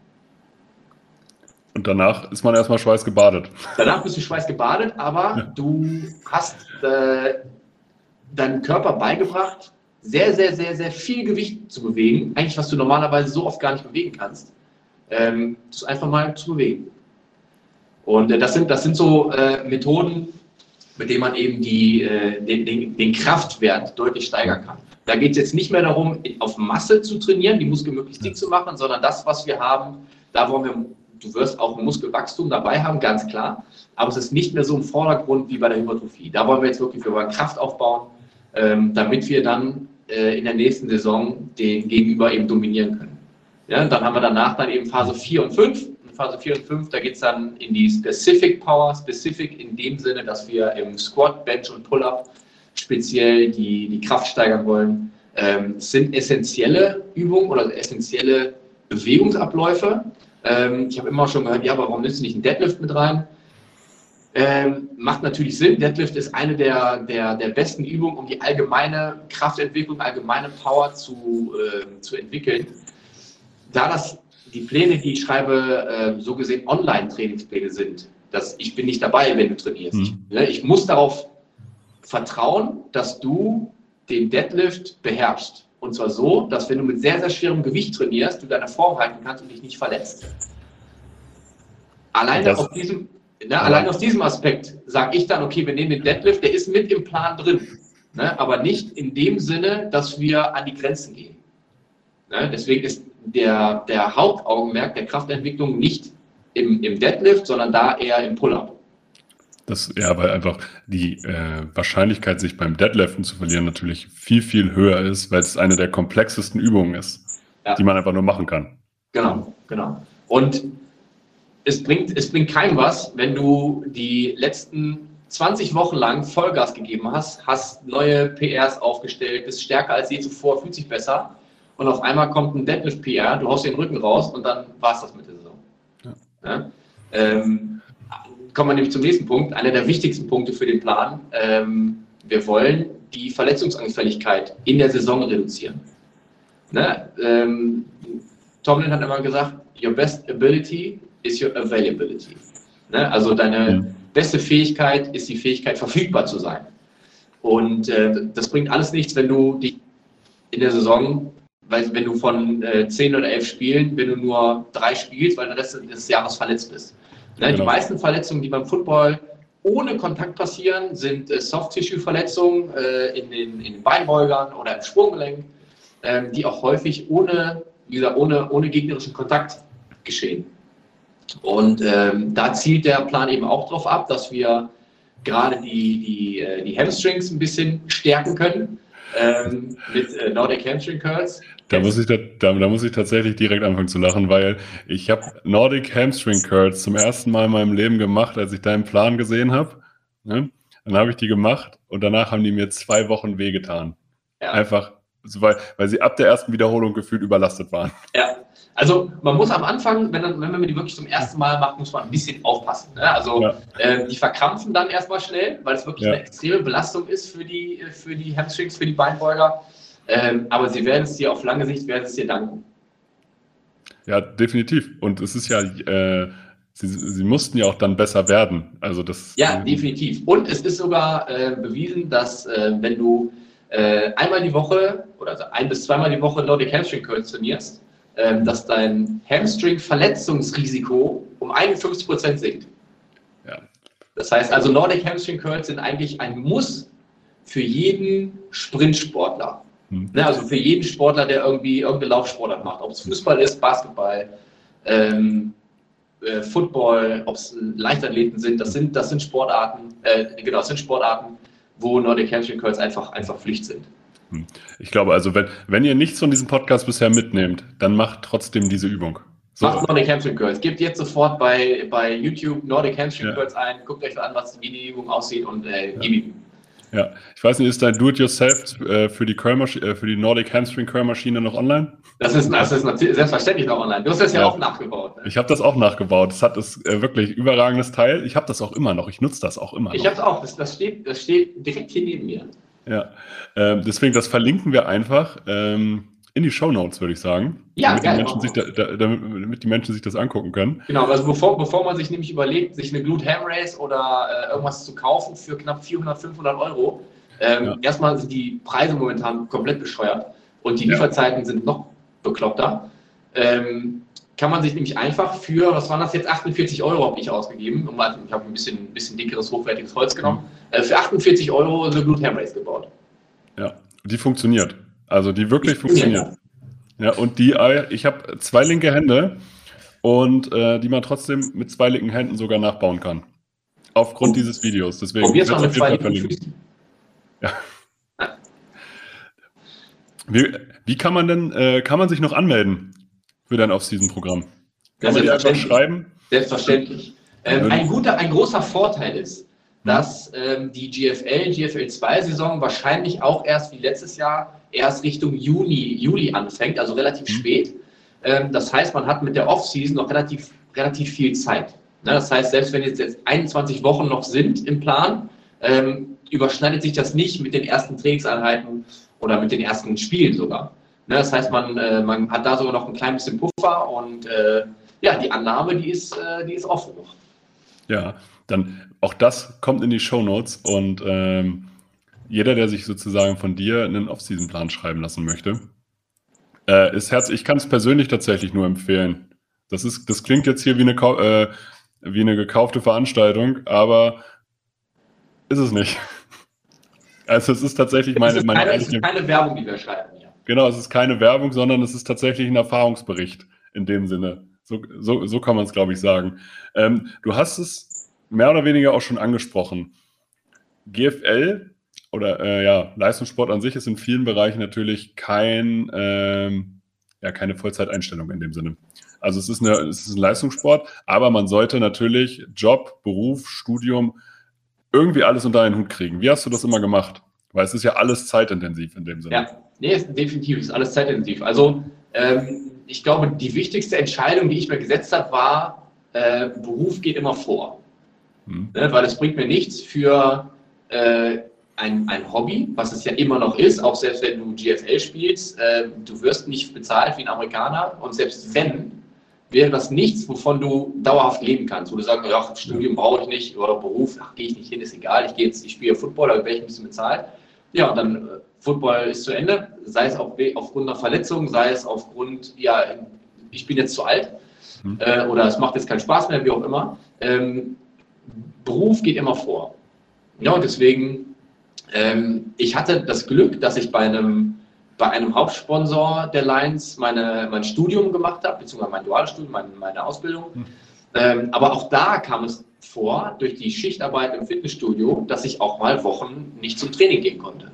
Und danach ist man erstmal schweißgebadet. Danach bist du schweißgebadet, aber ja. du hast äh, deinem Körper beigebracht, sehr, sehr, sehr, sehr viel Gewicht zu bewegen. Eigentlich, was du normalerweise so oft gar nicht bewegen kannst. Ähm, das einfach mal zu bewegen. Und äh, das, sind, das sind so äh, Methoden, mit denen man eben die, äh, den, den, den Kraftwert deutlich steigern kann. Da geht es jetzt nicht mehr darum, auf Masse zu trainieren, die Muskeln möglichst dick zu machen, sondern das, was wir haben, da wollen wir, du wirst auch ein Muskelwachstum dabei haben, ganz klar. Aber es ist nicht mehr so im Vordergrund wie bei der Hypertrophie. Da wollen wir jetzt wirklich, wir wollen Kraft aufbauen, ähm, damit wir dann äh, in der nächsten Saison den Gegenüber eben dominieren können. Ja, und dann haben wir danach dann eben Phase vier und fünf. In Phase vier und fünf, da geht es dann in die Specific Power, Specific in dem Sinne, dass wir im Squat, Bench und Pull-Up speziell die, die Kraft steigern wollen. Ähm, es sind essentielle Übungen oder essentielle Bewegungsabläufe. Ähm, ich habe immer schon gehört, ja, aber warum nimmst du nicht einen Deadlift mit rein? Ähm, macht natürlich Sinn. Deadlift ist eine der, der, der besten Übungen, um die allgemeine Kraftentwicklung, allgemeine Power zu, äh, zu entwickeln. Da das die Pläne, die ich schreibe, äh, so gesehen Online-Trainingspläne sind, dass ich bin nicht dabei, wenn du trainierst. Mhm. Ich, ne, ich muss darauf vertrauen, dass du den Deadlift beherrschst. Und zwar so, dass wenn du mit sehr, sehr schwerem Gewicht trainierst, du deine Form halten kannst und dich nicht verletzt. Alleine das, auf diesem... Na, allein aus diesem Aspekt sage ich dann, okay, wir nehmen den Deadlift, der ist mit im Plan drin, ne? Aber nicht in dem Sinne, dass wir an die Grenzen gehen. Ne? Deswegen ist der, der Hauptaugenmerk der Kraftentwicklung nicht im, im Deadlift, sondern da eher im Pull-Up. Das, ja, weil einfach die äh, Wahrscheinlichkeit, sich beim Deadliften zu verlieren, natürlich viel, viel höher ist, weil es eine der komplexesten Übungen ist, ja, die man einfach nur machen kann. Genau, genau. Und es bringt, es bringt keinem was, wenn du die letzten zwanzig Wochen lang Vollgas gegeben hast, hast neue P Rs aufgestellt, bist stärker als je zuvor, fühlt sich besser und auf einmal kommt ein Deadlift-P R, du haust den Rücken raus und dann war es das mit der Saison. Ja. Ja? Ähm, kommen wir nämlich zum nächsten Punkt, einer der wichtigsten Punkte für den Plan. Ähm, wir wollen die Verletzungsanfälligkeit in der Saison reduzieren. Ne? Ähm, Tomlin hat immer gesagt, your best ability is your availability. Ne? Also deine mhm. beste Fähigkeit ist die Fähigkeit, verfügbar zu sein. Und äh, das bringt alles nichts, wenn du dich in der Saison, weil wenn du von äh, zehn oder elf Spielen, wenn du nur drei spielst, weil der Rest des Jahres verletzt bist. Ne? Genau. Die meisten Verletzungen, die beim Football ohne Kontakt passieren, sind äh, Soft-Tissue-Verletzungen äh, in, den, in den Beinbeugern oder im Sprunggelenk, äh, die auch häufig ohne, wie gesagt, ohne, ohne gegnerischen Kontakt geschehen. Und ähm, da zielt der Plan eben auch darauf ab, dass wir gerade die, die, die Hamstrings ein bisschen stärken können ähm, mit äh, Nordic Hamstring Curls. Da muss, ich da, da, da muss ich tatsächlich direkt anfangen zu lachen, weil ich habe Nordic Hamstring Curls zum ersten Mal in meinem Leben gemacht, als ich deinen Plan gesehen habe. Ne? Dann habe ich die gemacht und danach haben die mir zwei Wochen wehgetan. Ja. Einfach, weil, weil sie ab der ersten Wiederholung gefühlt überlastet waren. Ja, also man muss am Anfang, wenn, wenn man die wirklich zum ersten Mal macht, muss man ein bisschen aufpassen. Ne? Also ja. äh, die verkrampfen dann erstmal schnell, weil es wirklich ja. eine extreme Belastung ist für die, für die Hamstrings, für die Beinbeuger. Ähm, aber sie werden es dir auf lange Sicht, werden es dir danken. Ja, definitiv. Und es ist ja, äh, sie, sie mussten ja auch dann besser werden. Also das, ja, definitiv. Und es ist sogar äh, bewiesen, dass äh, wenn du äh, einmal die Woche oder also ein bis zweimal die Woche Nordic Hamstring Curls trainierst, äh, dass dein Hamstring-Verletzungsrisiko um einundfünfzig Prozent sinkt. Ja. Das heißt also, Nordic Hamstring Curls sind eigentlich ein Muss für jeden Sprintsportler. Hm. Ne, also für jeden Sportler, der irgendwie irgendeine Laufsportart macht. Ob es Fußball ist, Basketball, ähm, äh, Football, ob es Leichtathleten sind, das sind, das sind Sportarten, äh, genau, das sind Sportarten, wo Nordic Hamstring Curls einfach, einfach Pflicht sind. Ich glaube also, wenn, wenn ihr nichts von diesem Podcast bisher mitnehmt, dann macht trotzdem diese Übung. So. Macht Nordic Hamstring Curls. Gebt jetzt sofort bei, bei YouTube Nordic Hamstring ja. Curls ein, guckt euch an, was wie die Übung aussieht und äh, ja. gib ihm. Ja, ich weiß nicht, ist dein Do-it-yourself äh, für, die äh, für die Nordic Hamstring Curl-Maschine noch online? Das ist, das ist natürlich selbstverständlich noch online. Du hast das ja, ja auch nachgebaut. Ne? Ich habe das auch nachgebaut. Das hat das äh, wirklich überragendes Teil. Ich habe das auch immer noch. Ich nutze das auch immer noch. Ich habe es auch. Das, das, steht, das steht direkt hier neben mir. Ja, ähm, deswegen, das verlinken wir einfach ähm, in die Shownotes, würde ich sagen. Ja, damit, geil, die Menschen sich da, da, damit, damit die Menschen sich das angucken können. Genau, also bevor, bevor man sich nämlich überlegt, sich eine Glute Ham Race oder äh, irgendwas zu kaufen für knapp vierhundert, fünfhundert Euro, ähm, ja. erstmal sind die Preise momentan komplett bescheuert und die Lieferzeiten ja. sind noch bekloppter. Ähm, kann man sich nämlich einfach für, was waren das jetzt, achtundvierzig Euro habe ich ausgegeben. Ich habe ein bisschen, ein bisschen dickeres, hochwertiges Holz genommen. Mhm. Äh, für achtundvierzig Euro eine Glute Ham Race gebaut. Ja, die funktioniert. Also die wirklich die funktioniert. Ja, und die, ich habe zwei linke Hände und äh, die man trotzdem mit zwei linken Händen sogar nachbauen kann. Aufgrund und, dieses Videos. Deswegen probier's mal mit zwei linken Füßen. Ja. Wie, wie kann man denn, äh, kann man sich noch anmelden für dein Off-Season-Programm? Kann man dir einfach schreiben? Selbstverständlich. Ähm, ein, guter, ein großer Vorteil ist, dass ähm, die G F L, G F L zwei Saison wahrscheinlich auch erst wie letztes Jahr erst Richtung Juni, Juli anfängt, also relativ mhm. spät. Ähm, das heißt, man hat mit der Off-Season noch relativ, relativ viel Zeit. Ne? Das heißt, selbst wenn jetzt, jetzt einundzwanzig Wochen noch sind im Plan, ähm, überschneidet sich das nicht mit den ersten Trainingseinheiten oder mit den ersten Spielen sogar. Ne? Das heißt, man, äh, man hat da sogar noch ein klein bisschen Puffer und äh, ja, die Annahme, die ist, äh, die ist offen noch. Ja, dann auch das kommt in die Shownotes und ähm, jeder, der sich sozusagen von dir einen Off-Season-Plan schreiben lassen möchte, äh, ist herzlich. Ich kann es persönlich tatsächlich nur empfehlen. Das ist, das klingt jetzt hier wie eine, äh, wie eine gekaufte Veranstaltung, aber ist es nicht. Also es ist tatsächlich meine... Es ist meine keine, ehrliche, es ist keine Werbung, die wir schreiben hier. Genau, es ist keine Werbung, sondern es ist tatsächlich ein Erfahrungsbericht in dem Sinne. So, so, so kann man es, glaube ich, sagen. Ähm, du hast es mehr oder weniger auch schon angesprochen. G F L oder äh, ja, Leistungssport an sich ist in vielen Bereichen natürlich kein, ähm, ja, keine Vollzeiteinstellung in dem Sinne. Also es ist, eine, es ist ein Leistungssport, aber man sollte natürlich Job, Beruf, Studium irgendwie alles unter einen Hut kriegen. Wie hast du das immer gemacht? Weil es ist ja alles zeitintensiv in dem Sinne. Ja, nee, ist definitiv, ist alles zeitintensiv. Also ähm, ich glaube, die wichtigste Entscheidung, die ich mir gesetzt habe, war, äh, Beruf geht immer vor. Hm. Ne, weil es bringt mir nichts für äh, ein, ein Hobby, was es ja immer noch ist, auch selbst wenn du G F L spielst, äh, du wirst nicht bezahlt wie ein Amerikaner und selbst wenn, wäre das nichts, wovon du dauerhaft leben kannst, wo du sagst, ja, Studium brauche ich nicht oder Beruf, ach, gehe ich nicht hin, ist egal, ich gehe jetzt, ich spiele Football, da werde ich ein bisschen bezahlt. Ja, und dann äh, Football ist zu Ende, sei es auf, aufgrund einer Verletzung, sei es aufgrund, ja, ich bin jetzt zu alt mhm. äh, oder es macht jetzt keinen Spaß mehr, wie auch immer. Ähm, Beruf geht immer vor. Ja, und deswegen, ähm, ich hatte das Glück, dass ich bei einem, bei einem Hauptsponsor der Lions meine, mein Studium gemacht habe, beziehungsweise mein duales Studium, meine, meine Ausbildung. Mhm. Ähm, aber auch da kam es vor, durch die Schichtarbeit im Fitnessstudio, dass ich auch mal Wochen nicht zum Training gehen konnte.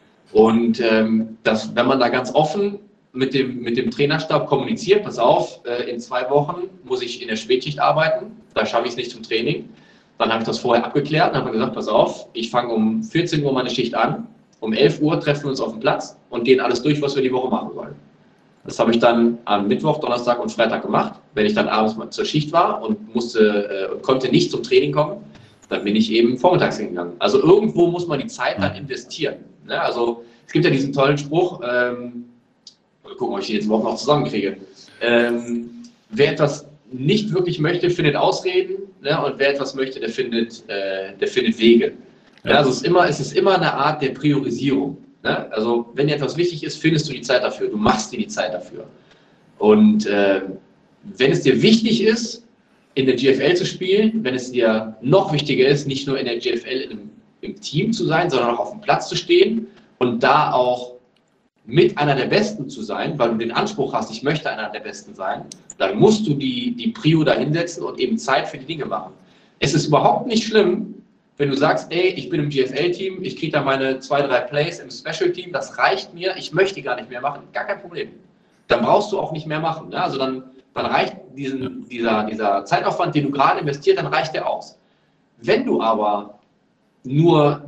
Und ähm, das, wenn man da ganz offen mit dem, mit dem Trainerstab kommuniziert, pass auf, äh, in zwei Wochen muss ich in der Spätschicht arbeiten, da schaffe ich es nicht zum Training. Dann habe ich das vorher abgeklärt und habe gesagt, pass auf, ich fange um vierzehn Uhr meine Schicht an, um elf Uhr treffen wir uns auf dem Platz und gehen alles durch, was wir die Woche machen wollen. Das habe ich dann am Mittwoch, Donnerstag und Freitag gemacht. Wenn ich dann abends mal zur Schicht war und musste, äh, konnte nicht zum Training kommen, dann bin ich eben vormittags hingegangen. Also irgendwo muss man die Zeit dann investieren. Ne? Also es gibt ja diesen tollen Spruch, ähm, mal gucken, ob ich den jetzt überhaupt noch zusammenkriege. Ähm, wer etwas nicht wirklich möchte, findet Ausreden, ne? Und wer etwas möchte, der findet, äh, der findet Wege. Ja. Ja, also es ist, immer, es ist immer eine Art der Priorisierung. Ne? Also wenn dir etwas wichtig ist, findest du die Zeit dafür, du machst dir die Zeit dafür. Und äh, wenn es dir wichtig ist, in der G F L zu spielen, wenn es dir noch wichtiger ist, nicht nur in der G F L im, im Team zu sein, sondern auch auf dem Platz zu stehen und da auch mit einer der Besten zu sein, weil du den Anspruch hast, ich möchte einer der Besten sein, dann musst du die, die Prio da hinsetzen und eben Zeit für die Dinge machen. Es ist überhaupt nicht schlimm, wenn du sagst, ey, ich bin im G F L-Team, ich kriege da meine zwei, drei Plays im Special-Team, das reicht mir, ich möchte gar nicht mehr machen, gar kein Problem. Dann brauchst du auch nicht mehr machen. Ne? Also dann, dann reicht diesen, dieser, dieser Zeitaufwand, den du gerade investiert, dann reicht der aus. Wenn du aber nur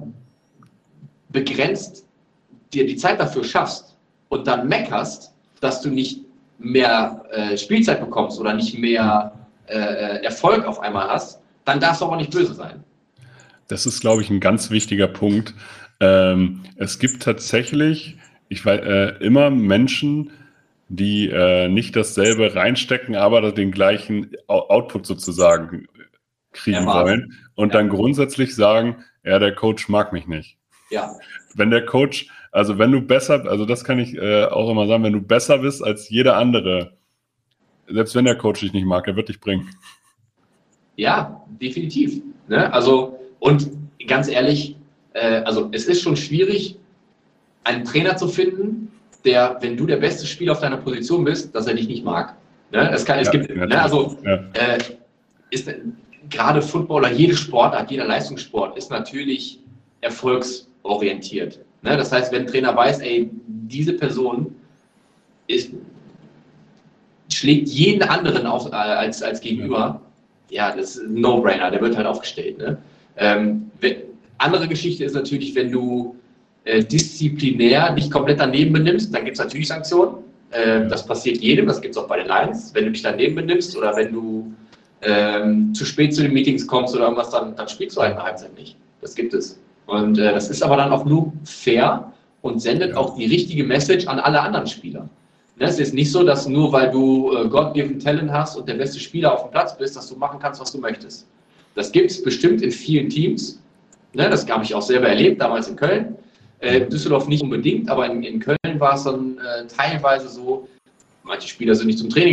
begrenzt dir die Zeit dafür schaffst und dann meckerst, dass du nicht mehr äh, Spielzeit bekommst oder nicht mehr äh, Erfolg auf einmal hast, dann darfst du aber nicht böse sein. Das ist, glaube ich, ein ganz wichtiger Punkt. Ähm, es gibt tatsächlich, ich weiß, äh, immer Menschen, die äh, nicht dasselbe reinstecken, aber den gleichen Output sozusagen kriegen wollen und ja. dann grundsätzlich sagen, ja, der Coach mag mich nicht. Ja. Wenn der Coach, also wenn du besser, also das kann ich äh, auch immer sagen, wenn du besser bist als jeder andere, selbst wenn der Coach dich nicht mag, er wird dich bringen. Ja, definitiv. Ne? Also, und ganz ehrlich, äh, also es ist schon schwierig, einen Trainer zu finden, der, wenn du der beste Spieler auf deiner Position bist, dass er dich nicht mag. Ne? Es, kann, es ja, gibt, ne? also ja. äh, ist gerade Footballer, jede Sportart, jeder Leistungssport ist natürlich erfolgsorientiert. Ne? Das heißt, wenn ein Trainer weiß, ey, diese Person ist, schlägt jeden anderen auf, äh, als, als Gegenüber, ja, das ist ein No-Brainer, der wird halt aufgestellt. Ne? Ähm, wenn, andere Geschichte ist natürlich, wenn du äh, disziplinär nicht komplett daneben benimmst, dann gibt es natürlich Sanktionen. Äh, das passiert jedem, das gibt es auch bei den Lions. Wenn du dich daneben benimmst oder wenn du ähm, zu spät zu den Meetings kommst oder irgendwas, dann, dann spielst du halt eine Halbzeit nicht. Das gibt es. Und äh, das ist aber dann auch nur fair und sendet ja. auch die richtige Message an alle anderen Spieler. Es ist nicht so, dass nur weil du äh, God-given Talent hast und der beste Spieler auf dem Platz bist, dass du machen kannst, was du möchtest. Das gibt es bestimmt in vielen Teams. Ne, das habe ich auch selber erlebt, damals in Köln. Äh, Düsseldorf nicht unbedingt, aber in, in Köln war es dann äh, teilweise so, manche Spieler sind nicht zum Training gekommen.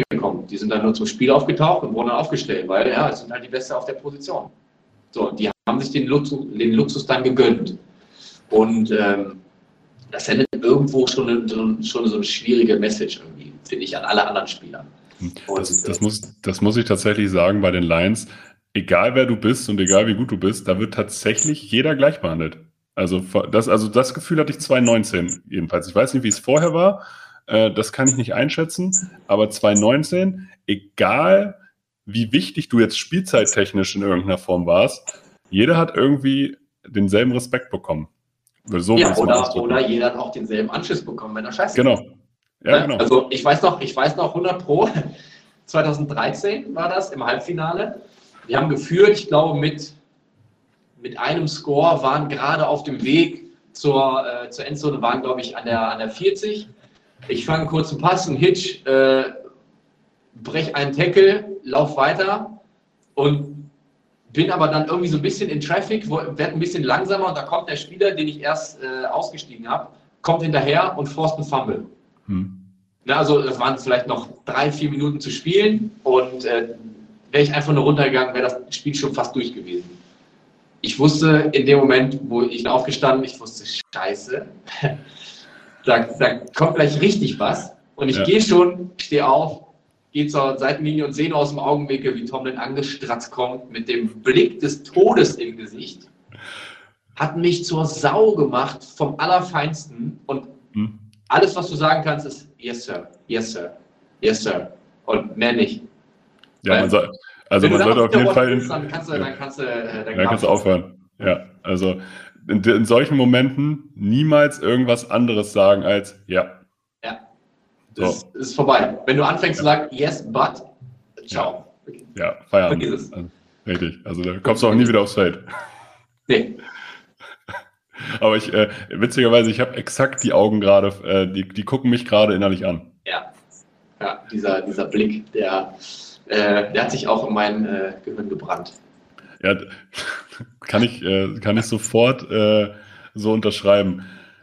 Und die sind dann nur zum Spiel aufgetaucht und wurden dann aufgestellt, weil ja, es sind halt die Beste auf der Position. So, die haben sich den Luxus, den Luxus dann gegönnt. Und ähm, das sendet irgendwo schon eine, schon so eine schwierige Message irgendwie, finde ich, an alle anderen Spieler. Und, das, das, muss, das muss ich tatsächlich sagen bei den Lions. Egal wer du bist und egal wie gut du bist, da wird tatsächlich jeder gleich behandelt. Also das, also das Gefühl hatte ich zwanzig neunzehn jedenfalls. Ich weiß nicht, wie es vorher war. Äh, das kann ich nicht einschätzen. Aber zwanzig neunzehn, egal wie wichtig du jetzt spielzeittechnisch in irgendeiner Form warst, jeder hat irgendwie denselben Respekt bekommen. So ja, oder, oder jeder hat auch denselben Anschiss bekommen, wenn er scheiße Genau. ist. Ja, genau. Also ich weiß noch, ich weiß noch hundert Pro, zwanzig dreizehn war das im Halbfinale. Wir haben geführt, ich glaube, mit, mit einem Score, waren gerade auf dem Weg zur, äh, zur Endzone, waren, glaube ich, an der, an der vierzig. Ich fange einen kurzen Pass, einen Hitch, äh, brech einen Tackle, lauf weiter und bin aber dann irgendwie so ein bisschen in Traffic, werde ein bisschen langsamer und da kommt der Spieler, den ich erst äh, ausgestiegen habe, kommt hinterher und forst einen Fumble. Hm. Na, also das waren vielleicht noch drei, vier Minuten zu spielen und äh, wäre ich einfach nur runtergegangen, wäre das Spiel schon fast durch gewesen. Ich wusste in dem Moment, wo ich bin aufgestanden, ich wusste, scheiße, da, da kommt gleich richtig was und ich ja. gehe schon, stehe auf, gehe zur Seitenlinie und sehe nur aus dem Augenwinkel, wie Tomlin angestratzt kommt mit dem Blick des Todes im Gesicht. Hat mich zur Sau gemacht vom Allerfeinsten und hm. alles, was du sagen kannst, ist yes, sir, yes, sir, yes, sir und mehr nicht. Ja, Weil, man soll, also man sollte auf jeden Fall... Bist, dann kannst du, ja. dann kannst du, äh, dann dann kannst du aufhören. Ja, also in, in solchen Momenten niemals irgendwas anderes sagen als ja. Ja. Das so. ist vorbei. Wenn du anfängst ja. zu sagen, yes, but, ciao. Ja, ja Feierabend. Vergiss es. Also, richtig, also da kommst du auch nie wieder aufs Feld. Nee. Aber ich, äh, witzigerweise, ich habe exakt die Augen gerade, äh, die, die gucken mich gerade innerlich an. Ja, ja dieser, dieser Blick, der, äh, der hat sich auch in mein äh, Gehirn gebrannt. Ja, kann ich, äh, kann ich sofort äh, so unterschreiben.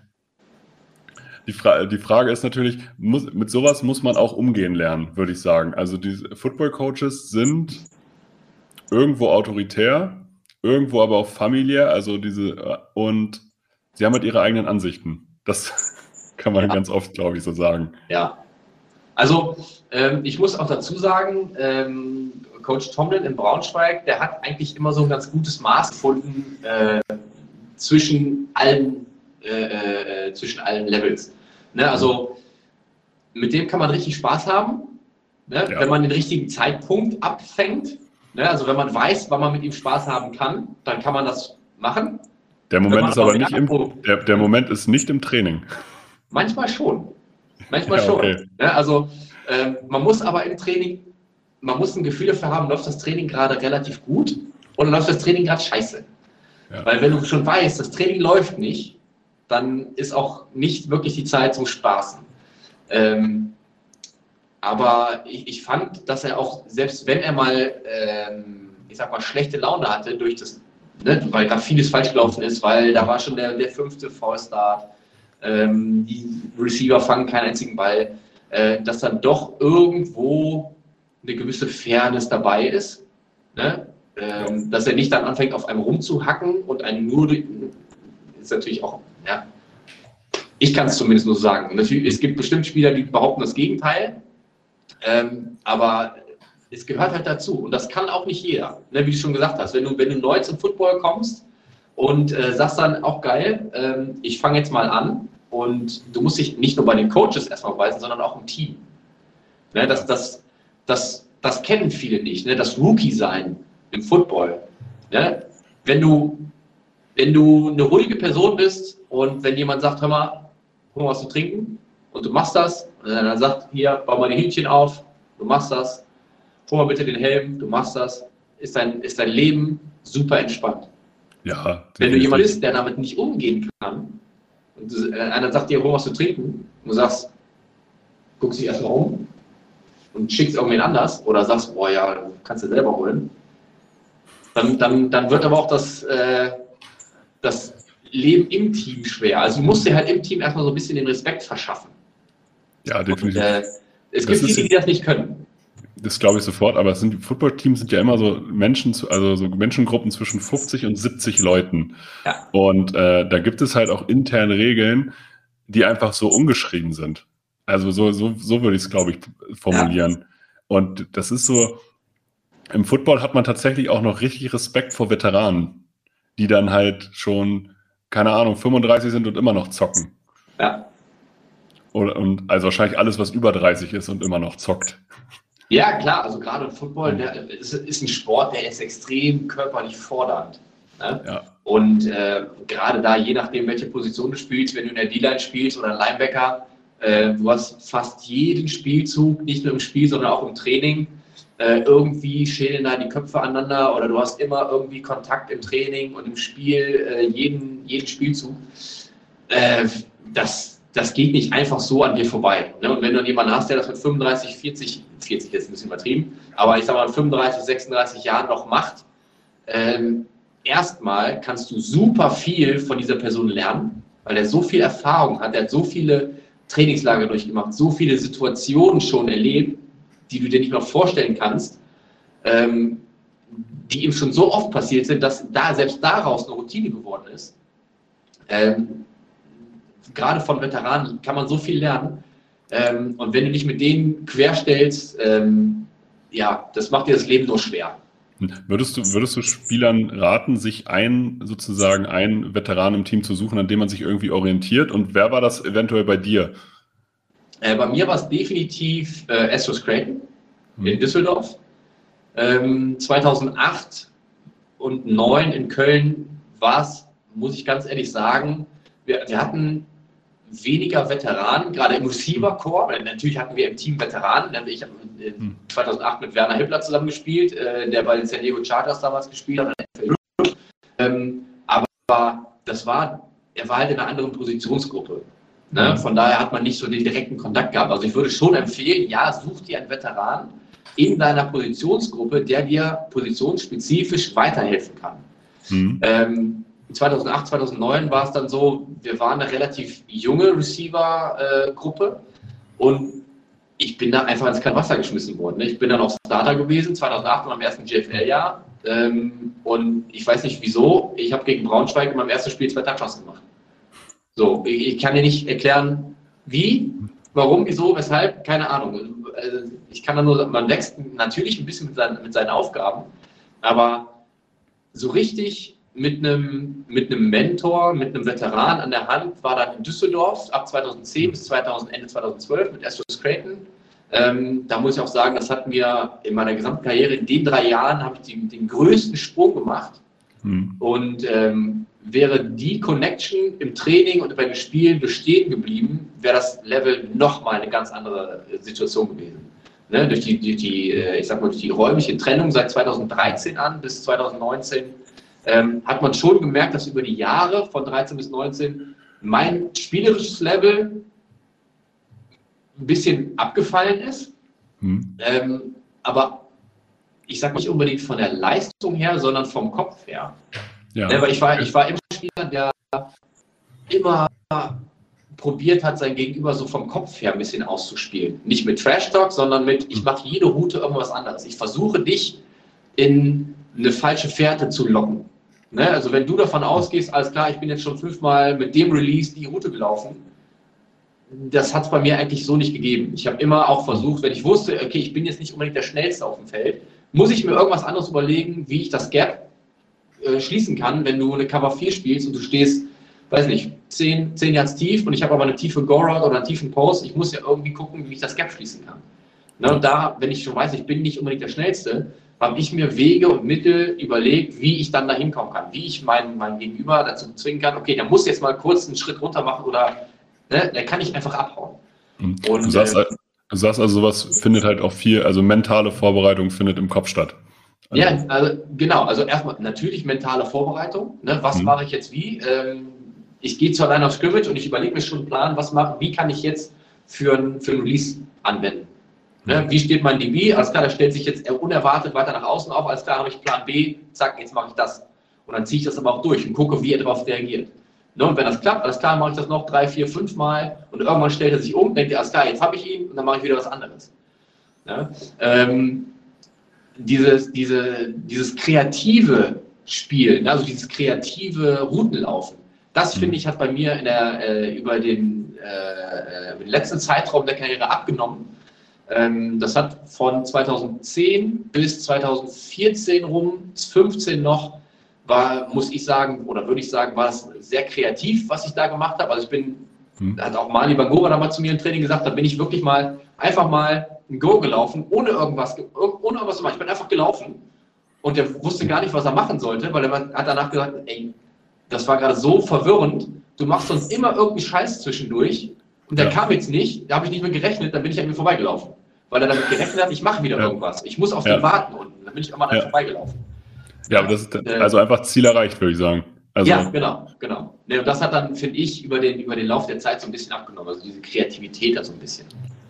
Die, Fra- die Frage ist natürlich, muss, mit sowas muss man auch umgehen lernen, würde ich sagen. Also die Football-Coaches sind irgendwo autoritär, irgendwo aber auch familiär, also diese, und sie haben halt ihre eigenen Ansichten. Das kann man ja. ganz oft, glaube ich, so sagen. Ja, also ähm, ich muss auch dazu sagen, ähm, Coach Tomlin in Braunschweig, der hat eigentlich immer so ein ganz gutes Maß gefunden äh, zwischen allen Äh, äh, zwischen allen Levels. Ne, also mit dem kann man richtig Spaß haben, ne, ja. wenn man den richtigen Zeitpunkt abfängt. Ne, also wenn man weiß, wann man mit ihm Spaß haben kann, dann kann man das machen. Der Moment ist aber nicht im, der, der Moment ist nicht im Training. Manchmal schon. Manchmal ja, schon. Okay. Ne, also äh, man muss aber im Training, man muss ein Gefühl dafür haben, läuft das Training gerade relativ gut oder läuft das Training gerade scheiße. Ja. Weil wenn du schon weißt, das Training läuft nicht, dann ist auch nicht wirklich die Zeit zum Spaßen. Ähm, aber ich, ich fand, dass er auch, selbst wenn er mal, ähm, ich sag mal, schlechte Laune hatte, durch das, ne, weil gerade vieles falsch gelaufen ist, weil da war schon der, der fünfte Fallstart, ähm, die Receiver fangen keinen einzigen Ball, äh, dass dann doch irgendwo eine gewisse Fairness dabei ist, ne? ähm, dass er nicht dann anfängt, auf einem rumzuhacken und einen nur, ist natürlich auch, ja, ich kann es zumindest nur sagen. Natürlich, es gibt bestimmt Spieler, die behaupten das Gegenteil, ähm, aber es gehört halt dazu und das kann auch nicht jeder. Ne, wie du schon gesagt hast, wenn du, wenn du neu zum Football kommst und äh, sagst dann auch geil, ähm, ich fange jetzt mal an und du musst dich nicht nur bei den Coaches erstmal beweisen, sondern auch im Team. Ne, das, das, das, das kennen viele nicht, ne, das Rookie-Sein im Football. Ne? Wenn du Wenn du eine ruhige Person bist und wenn jemand sagt, hör mal, hol mal was zu trinken und du machst das, und dann sagt, hier, bau mal die Hähnchen auf, du machst das, hol mal bitte den Helm, du machst das, ist dein, ist dein Leben super entspannt. Ja. Wenn du jemand bist, der damit nicht umgehen kann und du, äh, einer sagt dir, hol was zu trinken und du sagst, guckst dich erstmal um und schickst irgendwen anders oder sagst, boah ja, kannst du selber holen, dann, dann, dann wird aber auch das... Äh, das Leben im Team schwer. Also du musst dir halt im Team erstmal so ein bisschen den Respekt verschaffen. Ja, definitiv. Und, äh, es gibt viele, die das nicht können. Das glaube ich sofort, aber es sind, Footballteams sind ja immer so Menschen, also so Menschengruppen zwischen fünfzig und siebzig Leuten. Ja. Und äh, da gibt es halt auch interne Regeln, die einfach so ungeschrieben sind. Also so, so, so würde ich es, glaube ich, formulieren. Ja. Und das ist so, im Football hat man tatsächlich auch noch richtig Respekt vor Veteranen, die dann halt schon, keine Ahnung, fünfunddreißig sind und immer noch zocken. Ja. Oder, und also wahrscheinlich alles, was über dreißig ist und immer noch zockt. Ja, klar, also gerade im Football, der ist, ist ein Sport, der ist extrem körperlich fordernd. Ne? Ja. Und äh, gerade da, je nachdem, welche Position du spielst, wenn du in der D-Line spielst oder ein Linebacker, äh, du hast fast jeden Spielzug, nicht nur im Spiel, sondern auch im Training, äh, irgendwie schälen da die Köpfe aneinander oder du hast immer irgendwie Kontakt im Training und im Spiel, äh, jeden, jeden Spielzug. Äh, das Das geht nicht einfach so an dir vorbei. Ne? Und wenn du dann jemanden hast, der das mit fünfunddreißig, vierzig, vierzig ist ein bisschen übertrieben, aber ich sag mal fünfunddreißig, sechsunddreißig Jahren noch macht, ähm, erstmal kannst du super viel von dieser Person lernen, weil er so viel Erfahrung hat, er hat so viele Trainingslager durchgemacht, so viele Situationen schon erlebt, die du dir nicht mehr vorstellen kannst, ähm, die ihm schon so oft passiert sind, dass da selbst daraus eine Routine geworden ist. Ähm, Gerade von Veteranen kann man so viel lernen. Ähm, und wenn du dich mit denen querstellst, ähm, ja, das macht dir das Leben nur schwer. Würdest du, würdest du Spielern raten, sich ein, sozusagen einen Veteran im Team zu suchen, an dem man sich irgendwie orientiert? Und wer war das eventuell bei dir? Äh, bei mir war es definitiv äh, Astros Creighton hm. in Düsseldorf. Ähm, zweitausendacht und zweitausendneun in Köln war es, muss ich ganz ehrlich sagen, wir, wir hatten weniger Veteranen, gerade im Receiver-Core. Natürlich hatten wir im Team Veteranen. Ich habe zweitausendacht mit Werner Hippler zusammengespielt, der bei den San Diego Chargers damals gespielt hat. Aber das war, er war halt in einer anderen Positionsgruppe. Ne? Von daher hat man nicht so den direkten Kontakt gehabt. Also ich würde schon empfehlen, ja, such dir einen Veteran in deiner Positionsgruppe, der dir positionsspezifsch weiterhelfen kann. Mhm. Ähm, zweitausendacht, zweitausendneun war es dann so, wir waren eine relativ junge Receiver-Gruppe äh, und ich bin da einfach ins kalte Wasser geschmissen worden. Ne? Ich bin dann auch Starter gewesen, zweitausendacht und am ersten G F L-Jahr ähm, und ich weiß nicht wieso, ich habe gegen Braunschweig in meinem ersten Spiel zwei Touchdowns gemacht. So, ich, ich kann dir nicht erklären, wie, warum, wieso, weshalb, keine Ahnung. Ich kann da nur, man wächst natürlich ein bisschen mit seinen, mit seinen Aufgaben, aber so richtig mit einem, mit einem Mentor, mit einem Veteran an der Hand, war dann in Düsseldorf ab zweitausendzehn bis zweitausend, Ende zweitausendzwölf mit Astros Creighton. Ähm, da muss ich auch sagen, das hat mir in meiner gesamten Karriere, in den drei Jahren, habe ich den, den größten Sprung gemacht. Mhm. Und ähm, wäre die Connection im Training und bei den Spielen bestehen geblieben, wäre das Level nochmal eine ganz andere Situation gewesen. Ne? Durch die, die, die, ich sag mal, durch die räumliche Trennung seit zweitausenddreizehn an bis zweitausendneunzehn Ähm, hat man schon gemerkt, dass über die Jahre von dreizehn bis neunzehn mein spielerisches Level ein bisschen abgefallen ist. Hm. Ähm, aber ich sage nicht unbedingt von der Leistung her, sondern vom Kopf her. Ja. Ja, weil ich war, ich war immer ein Spieler, der immer probiert hat, sein Gegenüber so vom Kopf her ein bisschen auszuspielen. Nicht mit Trash-Talk, sondern mit, ich mache jede Route irgendwas anderes. Ich versuche dich in eine falsche Fährte zu locken. Ne, also wenn du davon ausgehst, alles klar, ich bin jetzt schon fünfmal mit dem Release die Route gelaufen, das hat es bei mir eigentlich so nicht gegeben. Ich habe immer auch versucht, wenn ich wusste, okay, ich bin jetzt nicht unbedingt der Schnellste auf dem Feld, muss ich mir irgendwas anderes überlegen, wie ich das Gap äh, schließen kann, wenn du eine Cover vier spielst und du stehst, weiß nicht, zehn Yards tief und ich habe aber eine tiefe Go-Route oder einen tiefen Post, ich muss ja irgendwie gucken, wie ich das Gap schließen kann. Ne, und da, wenn ich schon weiß, ich bin nicht unbedingt der Schnellste, habe ich mir Wege und Mittel überlegt, wie ich dann da hinkommen kann, wie ich meinen, meinen Gegenüber dazu zwingen kann, okay, der muss jetzt mal kurz einen Schritt runter machen oder ne, der kann nicht einfach abhauen. Und, du, sagst, äh, du sagst also, sowas findet halt auch viel, also mentale Vorbereitung findet im Kopf statt. Also, ja, also genau, also erstmal natürlich mentale Vorbereitung, ne, was mhm. mache ich jetzt wie? Ähm, ich gehe zur Line of Scrimmage und ich überlege mir schon einen Plan, was mache, wie kann ich jetzt für ein, für ein Release anwenden. Ne, wie steht mein D B? Alles klar, der stellt sich jetzt unerwartet weiter nach außen auf. Alles klar, habe ich Plan B, zack, jetzt mache ich das. Und dann ziehe ich das aber auch durch und gucke, wie er darauf reagiert. Ne, und wenn das klappt, alles klar, mache ich das noch drei, vier, fünf Mal und irgendwann stellt er sich um, denkt er, alles klar, jetzt habe ich ihn und dann mache ich wieder was anderes. Ja? Ähm, dieses, diese, dieses kreative Spiel, also dieses kreative Routenlaufen, das finde ich hat bei mir in der, äh, über, den, äh, den letzten Zeitraum der Karriere abgenommen. Ähm, das hat von zweitausendzehn bis zweitausendvierzehn rum, fünfzehn noch, war, muss ich sagen, oder würde ich sagen, war es sehr kreativ, was ich da gemacht habe. Also ich bin, hm. hat auch Mali Bangura damals zu mir im Training gesagt, da bin ich wirklich mal einfach mal ein Go gelaufen, ohne irgendwas, ohne irgendwas zu machen. Ich bin einfach gelaufen und der wusste gar nicht, was er machen sollte, weil er hat danach gesagt, ey, das war gerade so verwirrend, du machst sonst immer irgendeinen Scheiß zwischendurch und der ja. kam jetzt nicht, da habe ich nicht mehr gerechnet, dann bin ich an mir vorbeigelaufen, weil er damit gerechnet hat, ich mache wieder ja. irgendwas, ich muss auf ja. den warten und dann bin ich immer an ja. vorbeigelaufen. Ja, aber das ist also einfach Ziel erreicht, würde ich sagen. Also ja, genau, genau. Und das hat dann, finde ich, über den, über den Lauf der Zeit so ein bisschen abgenommen, also diese Kreativität da so ein bisschen.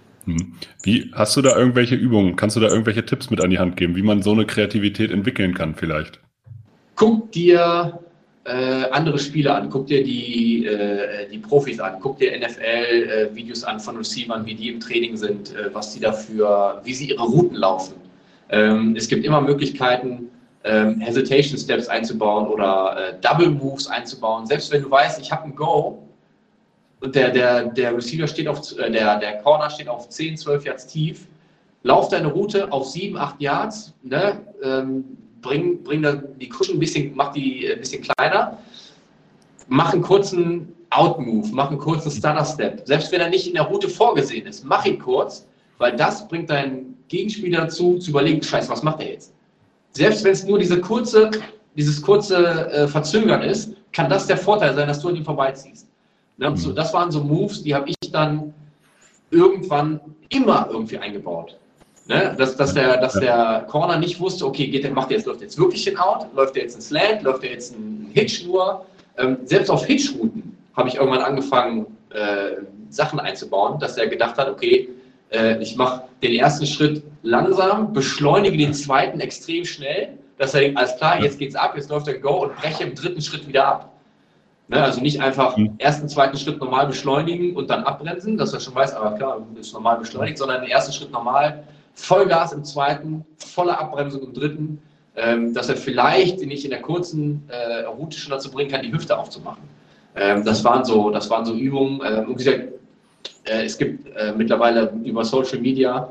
Wie, hast du da irgendwelche Übungen, kannst du da irgendwelche Tipps mit an die Hand geben, wie man so eine Kreativität entwickeln kann vielleicht? Guck dir äh, andere Spiele an, guck dir die, äh, die Profis an, guck dir N F L-Videos äh, an von Receivern, wie die im Training sind, äh, was die dafür, wie sie ihre Routen laufen. Ähm, es gibt immer Möglichkeiten, ähm, Hesitation Steps einzubauen oder äh, Double Moves einzubauen. Selbst wenn du weißt, ich habe ein Go und der, der, der Receiver steht auf, äh, der, der Corner steht auf zehn, zwölf Yards tief, lauf deine Route auf sieben, acht Yards, ne? ähm, bring, bring die Cushion ein bisschen, mach die ein bisschen kleiner, mach einen kurzen Out-Move, mach einen kurzen Stunner-Step. Selbst wenn er nicht in der Route vorgesehen ist, mach ihn kurz, weil das bringt deinen Gegenspieler dazu, zu überlegen, scheiße, was macht er jetzt? Selbst wenn es nur diese kurze, dieses kurze äh, Verzögern ist, kann das der Vorteil sein, dass du an ihm vorbeiziehst. Ne? Mhm. So, das waren so Moves, die habe ich dann irgendwann immer irgendwie eingebaut. Ne? Dass, dass, der, dass der Corner nicht wusste, okay, geht der, macht der jetzt, läuft der jetzt wirklich ein Out, läuft der jetzt ein Slant, läuft der jetzt ein Hitch nur. Ähm, selbst auf Hitch-Routen habe ich irgendwann angefangen, äh, Sachen einzubauen, dass er gedacht hat, okay, äh, ich mache den ersten Schritt langsam, beschleunige den zweiten extrem schnell, dass er denkt, alles klar, jetzt geht's ab, jetzt läuft der Go und breche im dritten Schritt wieder ab. Ne? Also nicht einfach mhm. ersten, zweiten Schritt normal beschleunigen und dann abbremsen, dass er schon weiß, aber klar, ist normal beschleunigt, sondern den ersten Schritt normal, Vollgas im zweiten, volle Abbremsung im dritten, ähm, dass er vielleicht nicht in der kurzen äh, Route schon dazu bringen kann, die Hüfte aufzumachen. Ähm, das waren so, das waren so Übungen. Ähm, und wie gesagt, äh, es gibt äh, mittlerweile über Social Media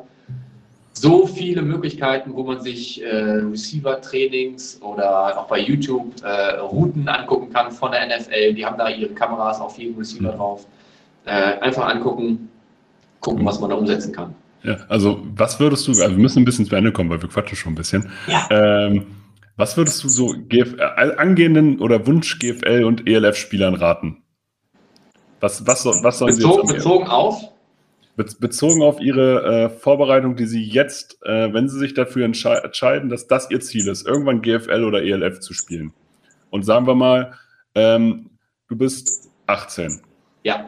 so viele Möglichkeiten, wo man sich äh, Receiver-Trainings oder auch bei YouTube äh, Routen angucken kann von der N F L. Die haben da ihre Kameras auf jedem Receiver drauf. Äh, einfach angucken, gucken, was man da umsetzen kann. Ja, also was würdest du, also wir müssen ein bisschen zu Ende kommen, weil wir quatschen schon ein bisschen. Ja. Ähm, was würdest du so G F L, angehenden oder Wunsch-G F L- und E L F-Spielern raten? Was, was, was sollen bezogen, sie jetzt bezogen auf? Bezogen auf ihre äh, Vorbereitung, die sie jetzt, äh, wenn sie sich dafür entsche- entscheiden, dass das ihr Ziel ist, irgendwann G F L oder E L F zu spielen. Und sagen wir mal, ähm, du bist achtzehn. Ja.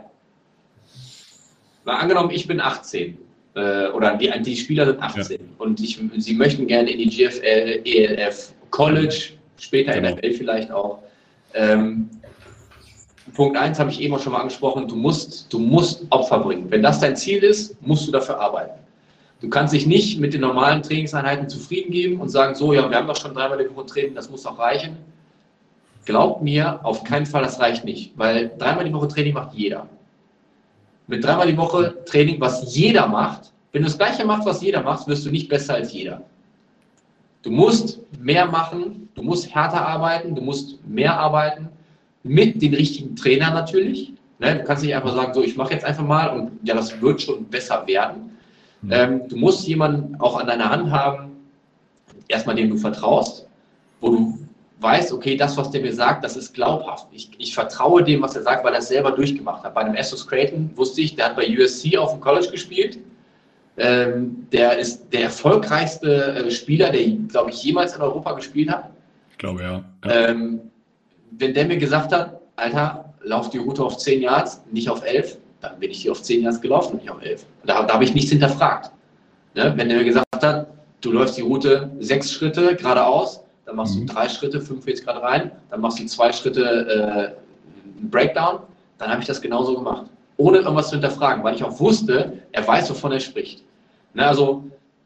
Mal angenommen, ich bin achtzehn. Oder die, die Spieler sind achtzehn ja. und ich, sie möchten gerne in die G F L, E L F, College, später genau. N F L vielleicht auch. Ähm, Punkt eins habe ich eben auch schon mal angesprochen, du musst, du musst Opfer bringen. Wenn das dein Ziel ist, musst du dafür arbeiten. Du kannst dich nicht mit den normalen Trainingseinheiten zufrieden geben und sagen, so, ja, wir haben doch schon dreimal die Woche Training, das muss auch reichen. Glaubt mir, auf keinen Fall, das reicht nicht, weil dreimal die Woche Training macht jeder. Mit dreimal die Woche Training, was jeder macht, wenn du das Gleiche machst, was jeder macht, wirst du nicht besser als jeder. Du musst mehr machen, du musst härter arbeiten, du musst mehr arbeiten, mit den richtigen Trainern natürlich. Ne? Du kannst nicht einfach sagen, so, ich mache jetzt einfach mal und ja, das wird schon besser werden. Mhm. Ähm, du musst jemanden auch an deiner Hand haben, erstmal dem du vertraust, wo du weißt, okay, das, was der mir sagt, das ist glaubhaft. Ich, ich vertraue dem, was er sagt, weil er es selber durchgemacht hat. Bei einem Essos Creighton wusste ich, der hat bei U S C auf dem College gespielt. Ähm, der ist der erfolgreichste äh, Spieler, der, glaube ich, jemals in Europa gespielt hat. Ich glaube, ja. ja. Ähm, wenn der mir gesagt hat, Alter, lauf die Route auf zehn Yards, nicht auf elf, dann bin ich die auf zehn Yards gelaufen und nicht auf elf. Da, da habe ich nichts hinterfragt. Ne? Wenn der mir gesagt hat, du läufst die Route sechs Schritte geradeaus, dann machst mhm. du drei Schritte, fünf jetzt gerade rein, dann machst du zwei Schritte äh, Breakdown, dann habe ich das genauso gemacht. Ohne irgendwas zu hinterfragen, weil ich auch wusste, er weiß, wovon er spricht. Ne, also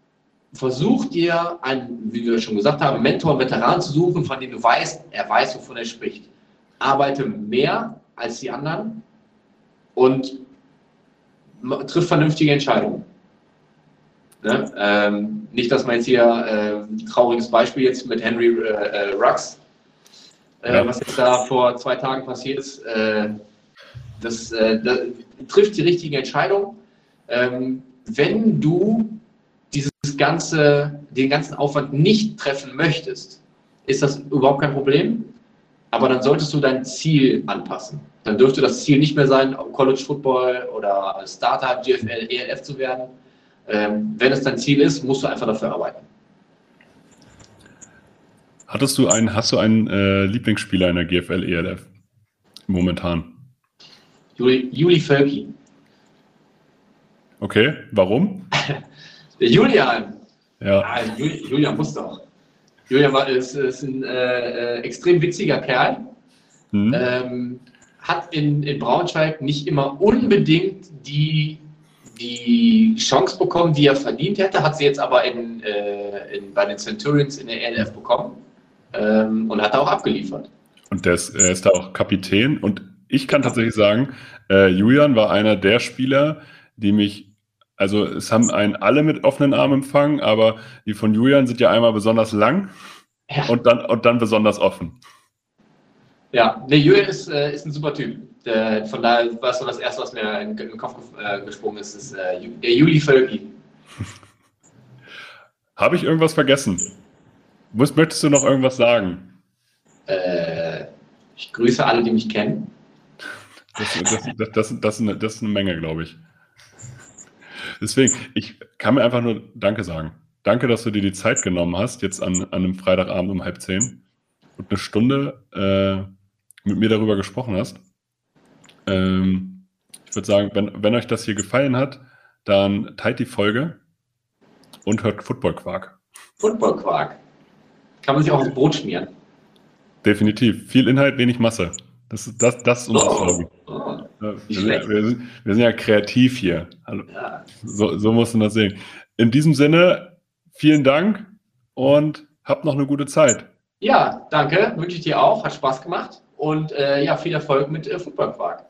versuch dir einen, wie wir schon gesagt haben, Mentor, einen Veteran zu suchen, von dem du weißt, er weiß, wovon er spricht. Arbeite mehr als die anderen und triff vernünftige Entscheidungen. Ne? Ähm, nicht, dass man jetzt hier äh, trauriges Beispiel jetzt mit Henry äh, Ruggs, äh, ja. was jetzt da vor zwei Tagen passiert ist, äh, das, äh, das trifft die richtige Entscheidung. Ähm, wenn du dieses ganze, den ganzen Aufwand nicht treffen möchtest, ist das überhaupt kein Problem. Aber dann solltest du dein Ziel anpassen. Dann dürfte das Ziel nicht mehr sein, College Football oder Starter, G F L, E L F zu werden. Ähm, wenn es dein Ziel ist, musst du einfach dafür arbeiten. Hattest du einen, hast du einen äh, Lieblingsspieler in der G F L, E L F momentan? Juli, Juli Völki. Okay, warum? Der Julian. Ja. Ah, Julian muss doch. Julian war, ist, ist ein äh, äh, extrem witziger Kerl. Hm. Ähm, hat in, in Braunschweig nicht immer unbedingt die, die Chance bekommen, die er verdient hätte, hat sie jetzt aber in, äh, in, bei den Centurions in der E L F bekommen ähm, und hat da auch abgeliefert. Und der ist, er ist da auch Kapitän. Und ich kann tatsächlich sagen, äh, Julian war einer der Spieler, die mich, also es haben einen alle mit offenen Armen empfangen, aber die von Julian sind ja einmal besonders lang ja. und, dann, und dann besonders offen. Ja, nee, Julian ist, äh, ist ein super Typ. Äh, von daher war es so das Erste, was mir in, in den Kopf äh, gesprungen ist, ist äh, der Juli Völki. Habe ich irgendwas vergessen? Muss, möchtest du noch irgendwas sagen? Äh, ich grüße alle, die mich kennen. Das, das, das, das, das, ist, eine, das ist eine Menge, glaube ich. Deswegen, ich kann mir einfach nur Danke sagen. Danke, dass du dir die Zeit genommen hast, jetzt an, an einem Freitagabend um halb zehn und eine Stunde äh, mit mir darüber gesprochen hast. Ähm, ich würde sagen, wenn, wenn euch das hier gefallen hat, dann teilt die Folge und hört Football Quark. Football Quark. Kann man sich auch aufs Brot schmieren. Definitiv. Viel Inhalt, wenig Masse. Das ist, das, das ist unser oh, Slogan. Oh, wir, sind, wir, sind, wir sind ja kreativ hier. Also, ja. so, so musst du das sehen. In diesem Sinne, vielen Dank und habt noch eine gute Zeit. Ja, danke. Wünsche ich dir auch. Hat Spaß gemacht. Und äh, ja, viel Erfolg mit äh, Football Quark.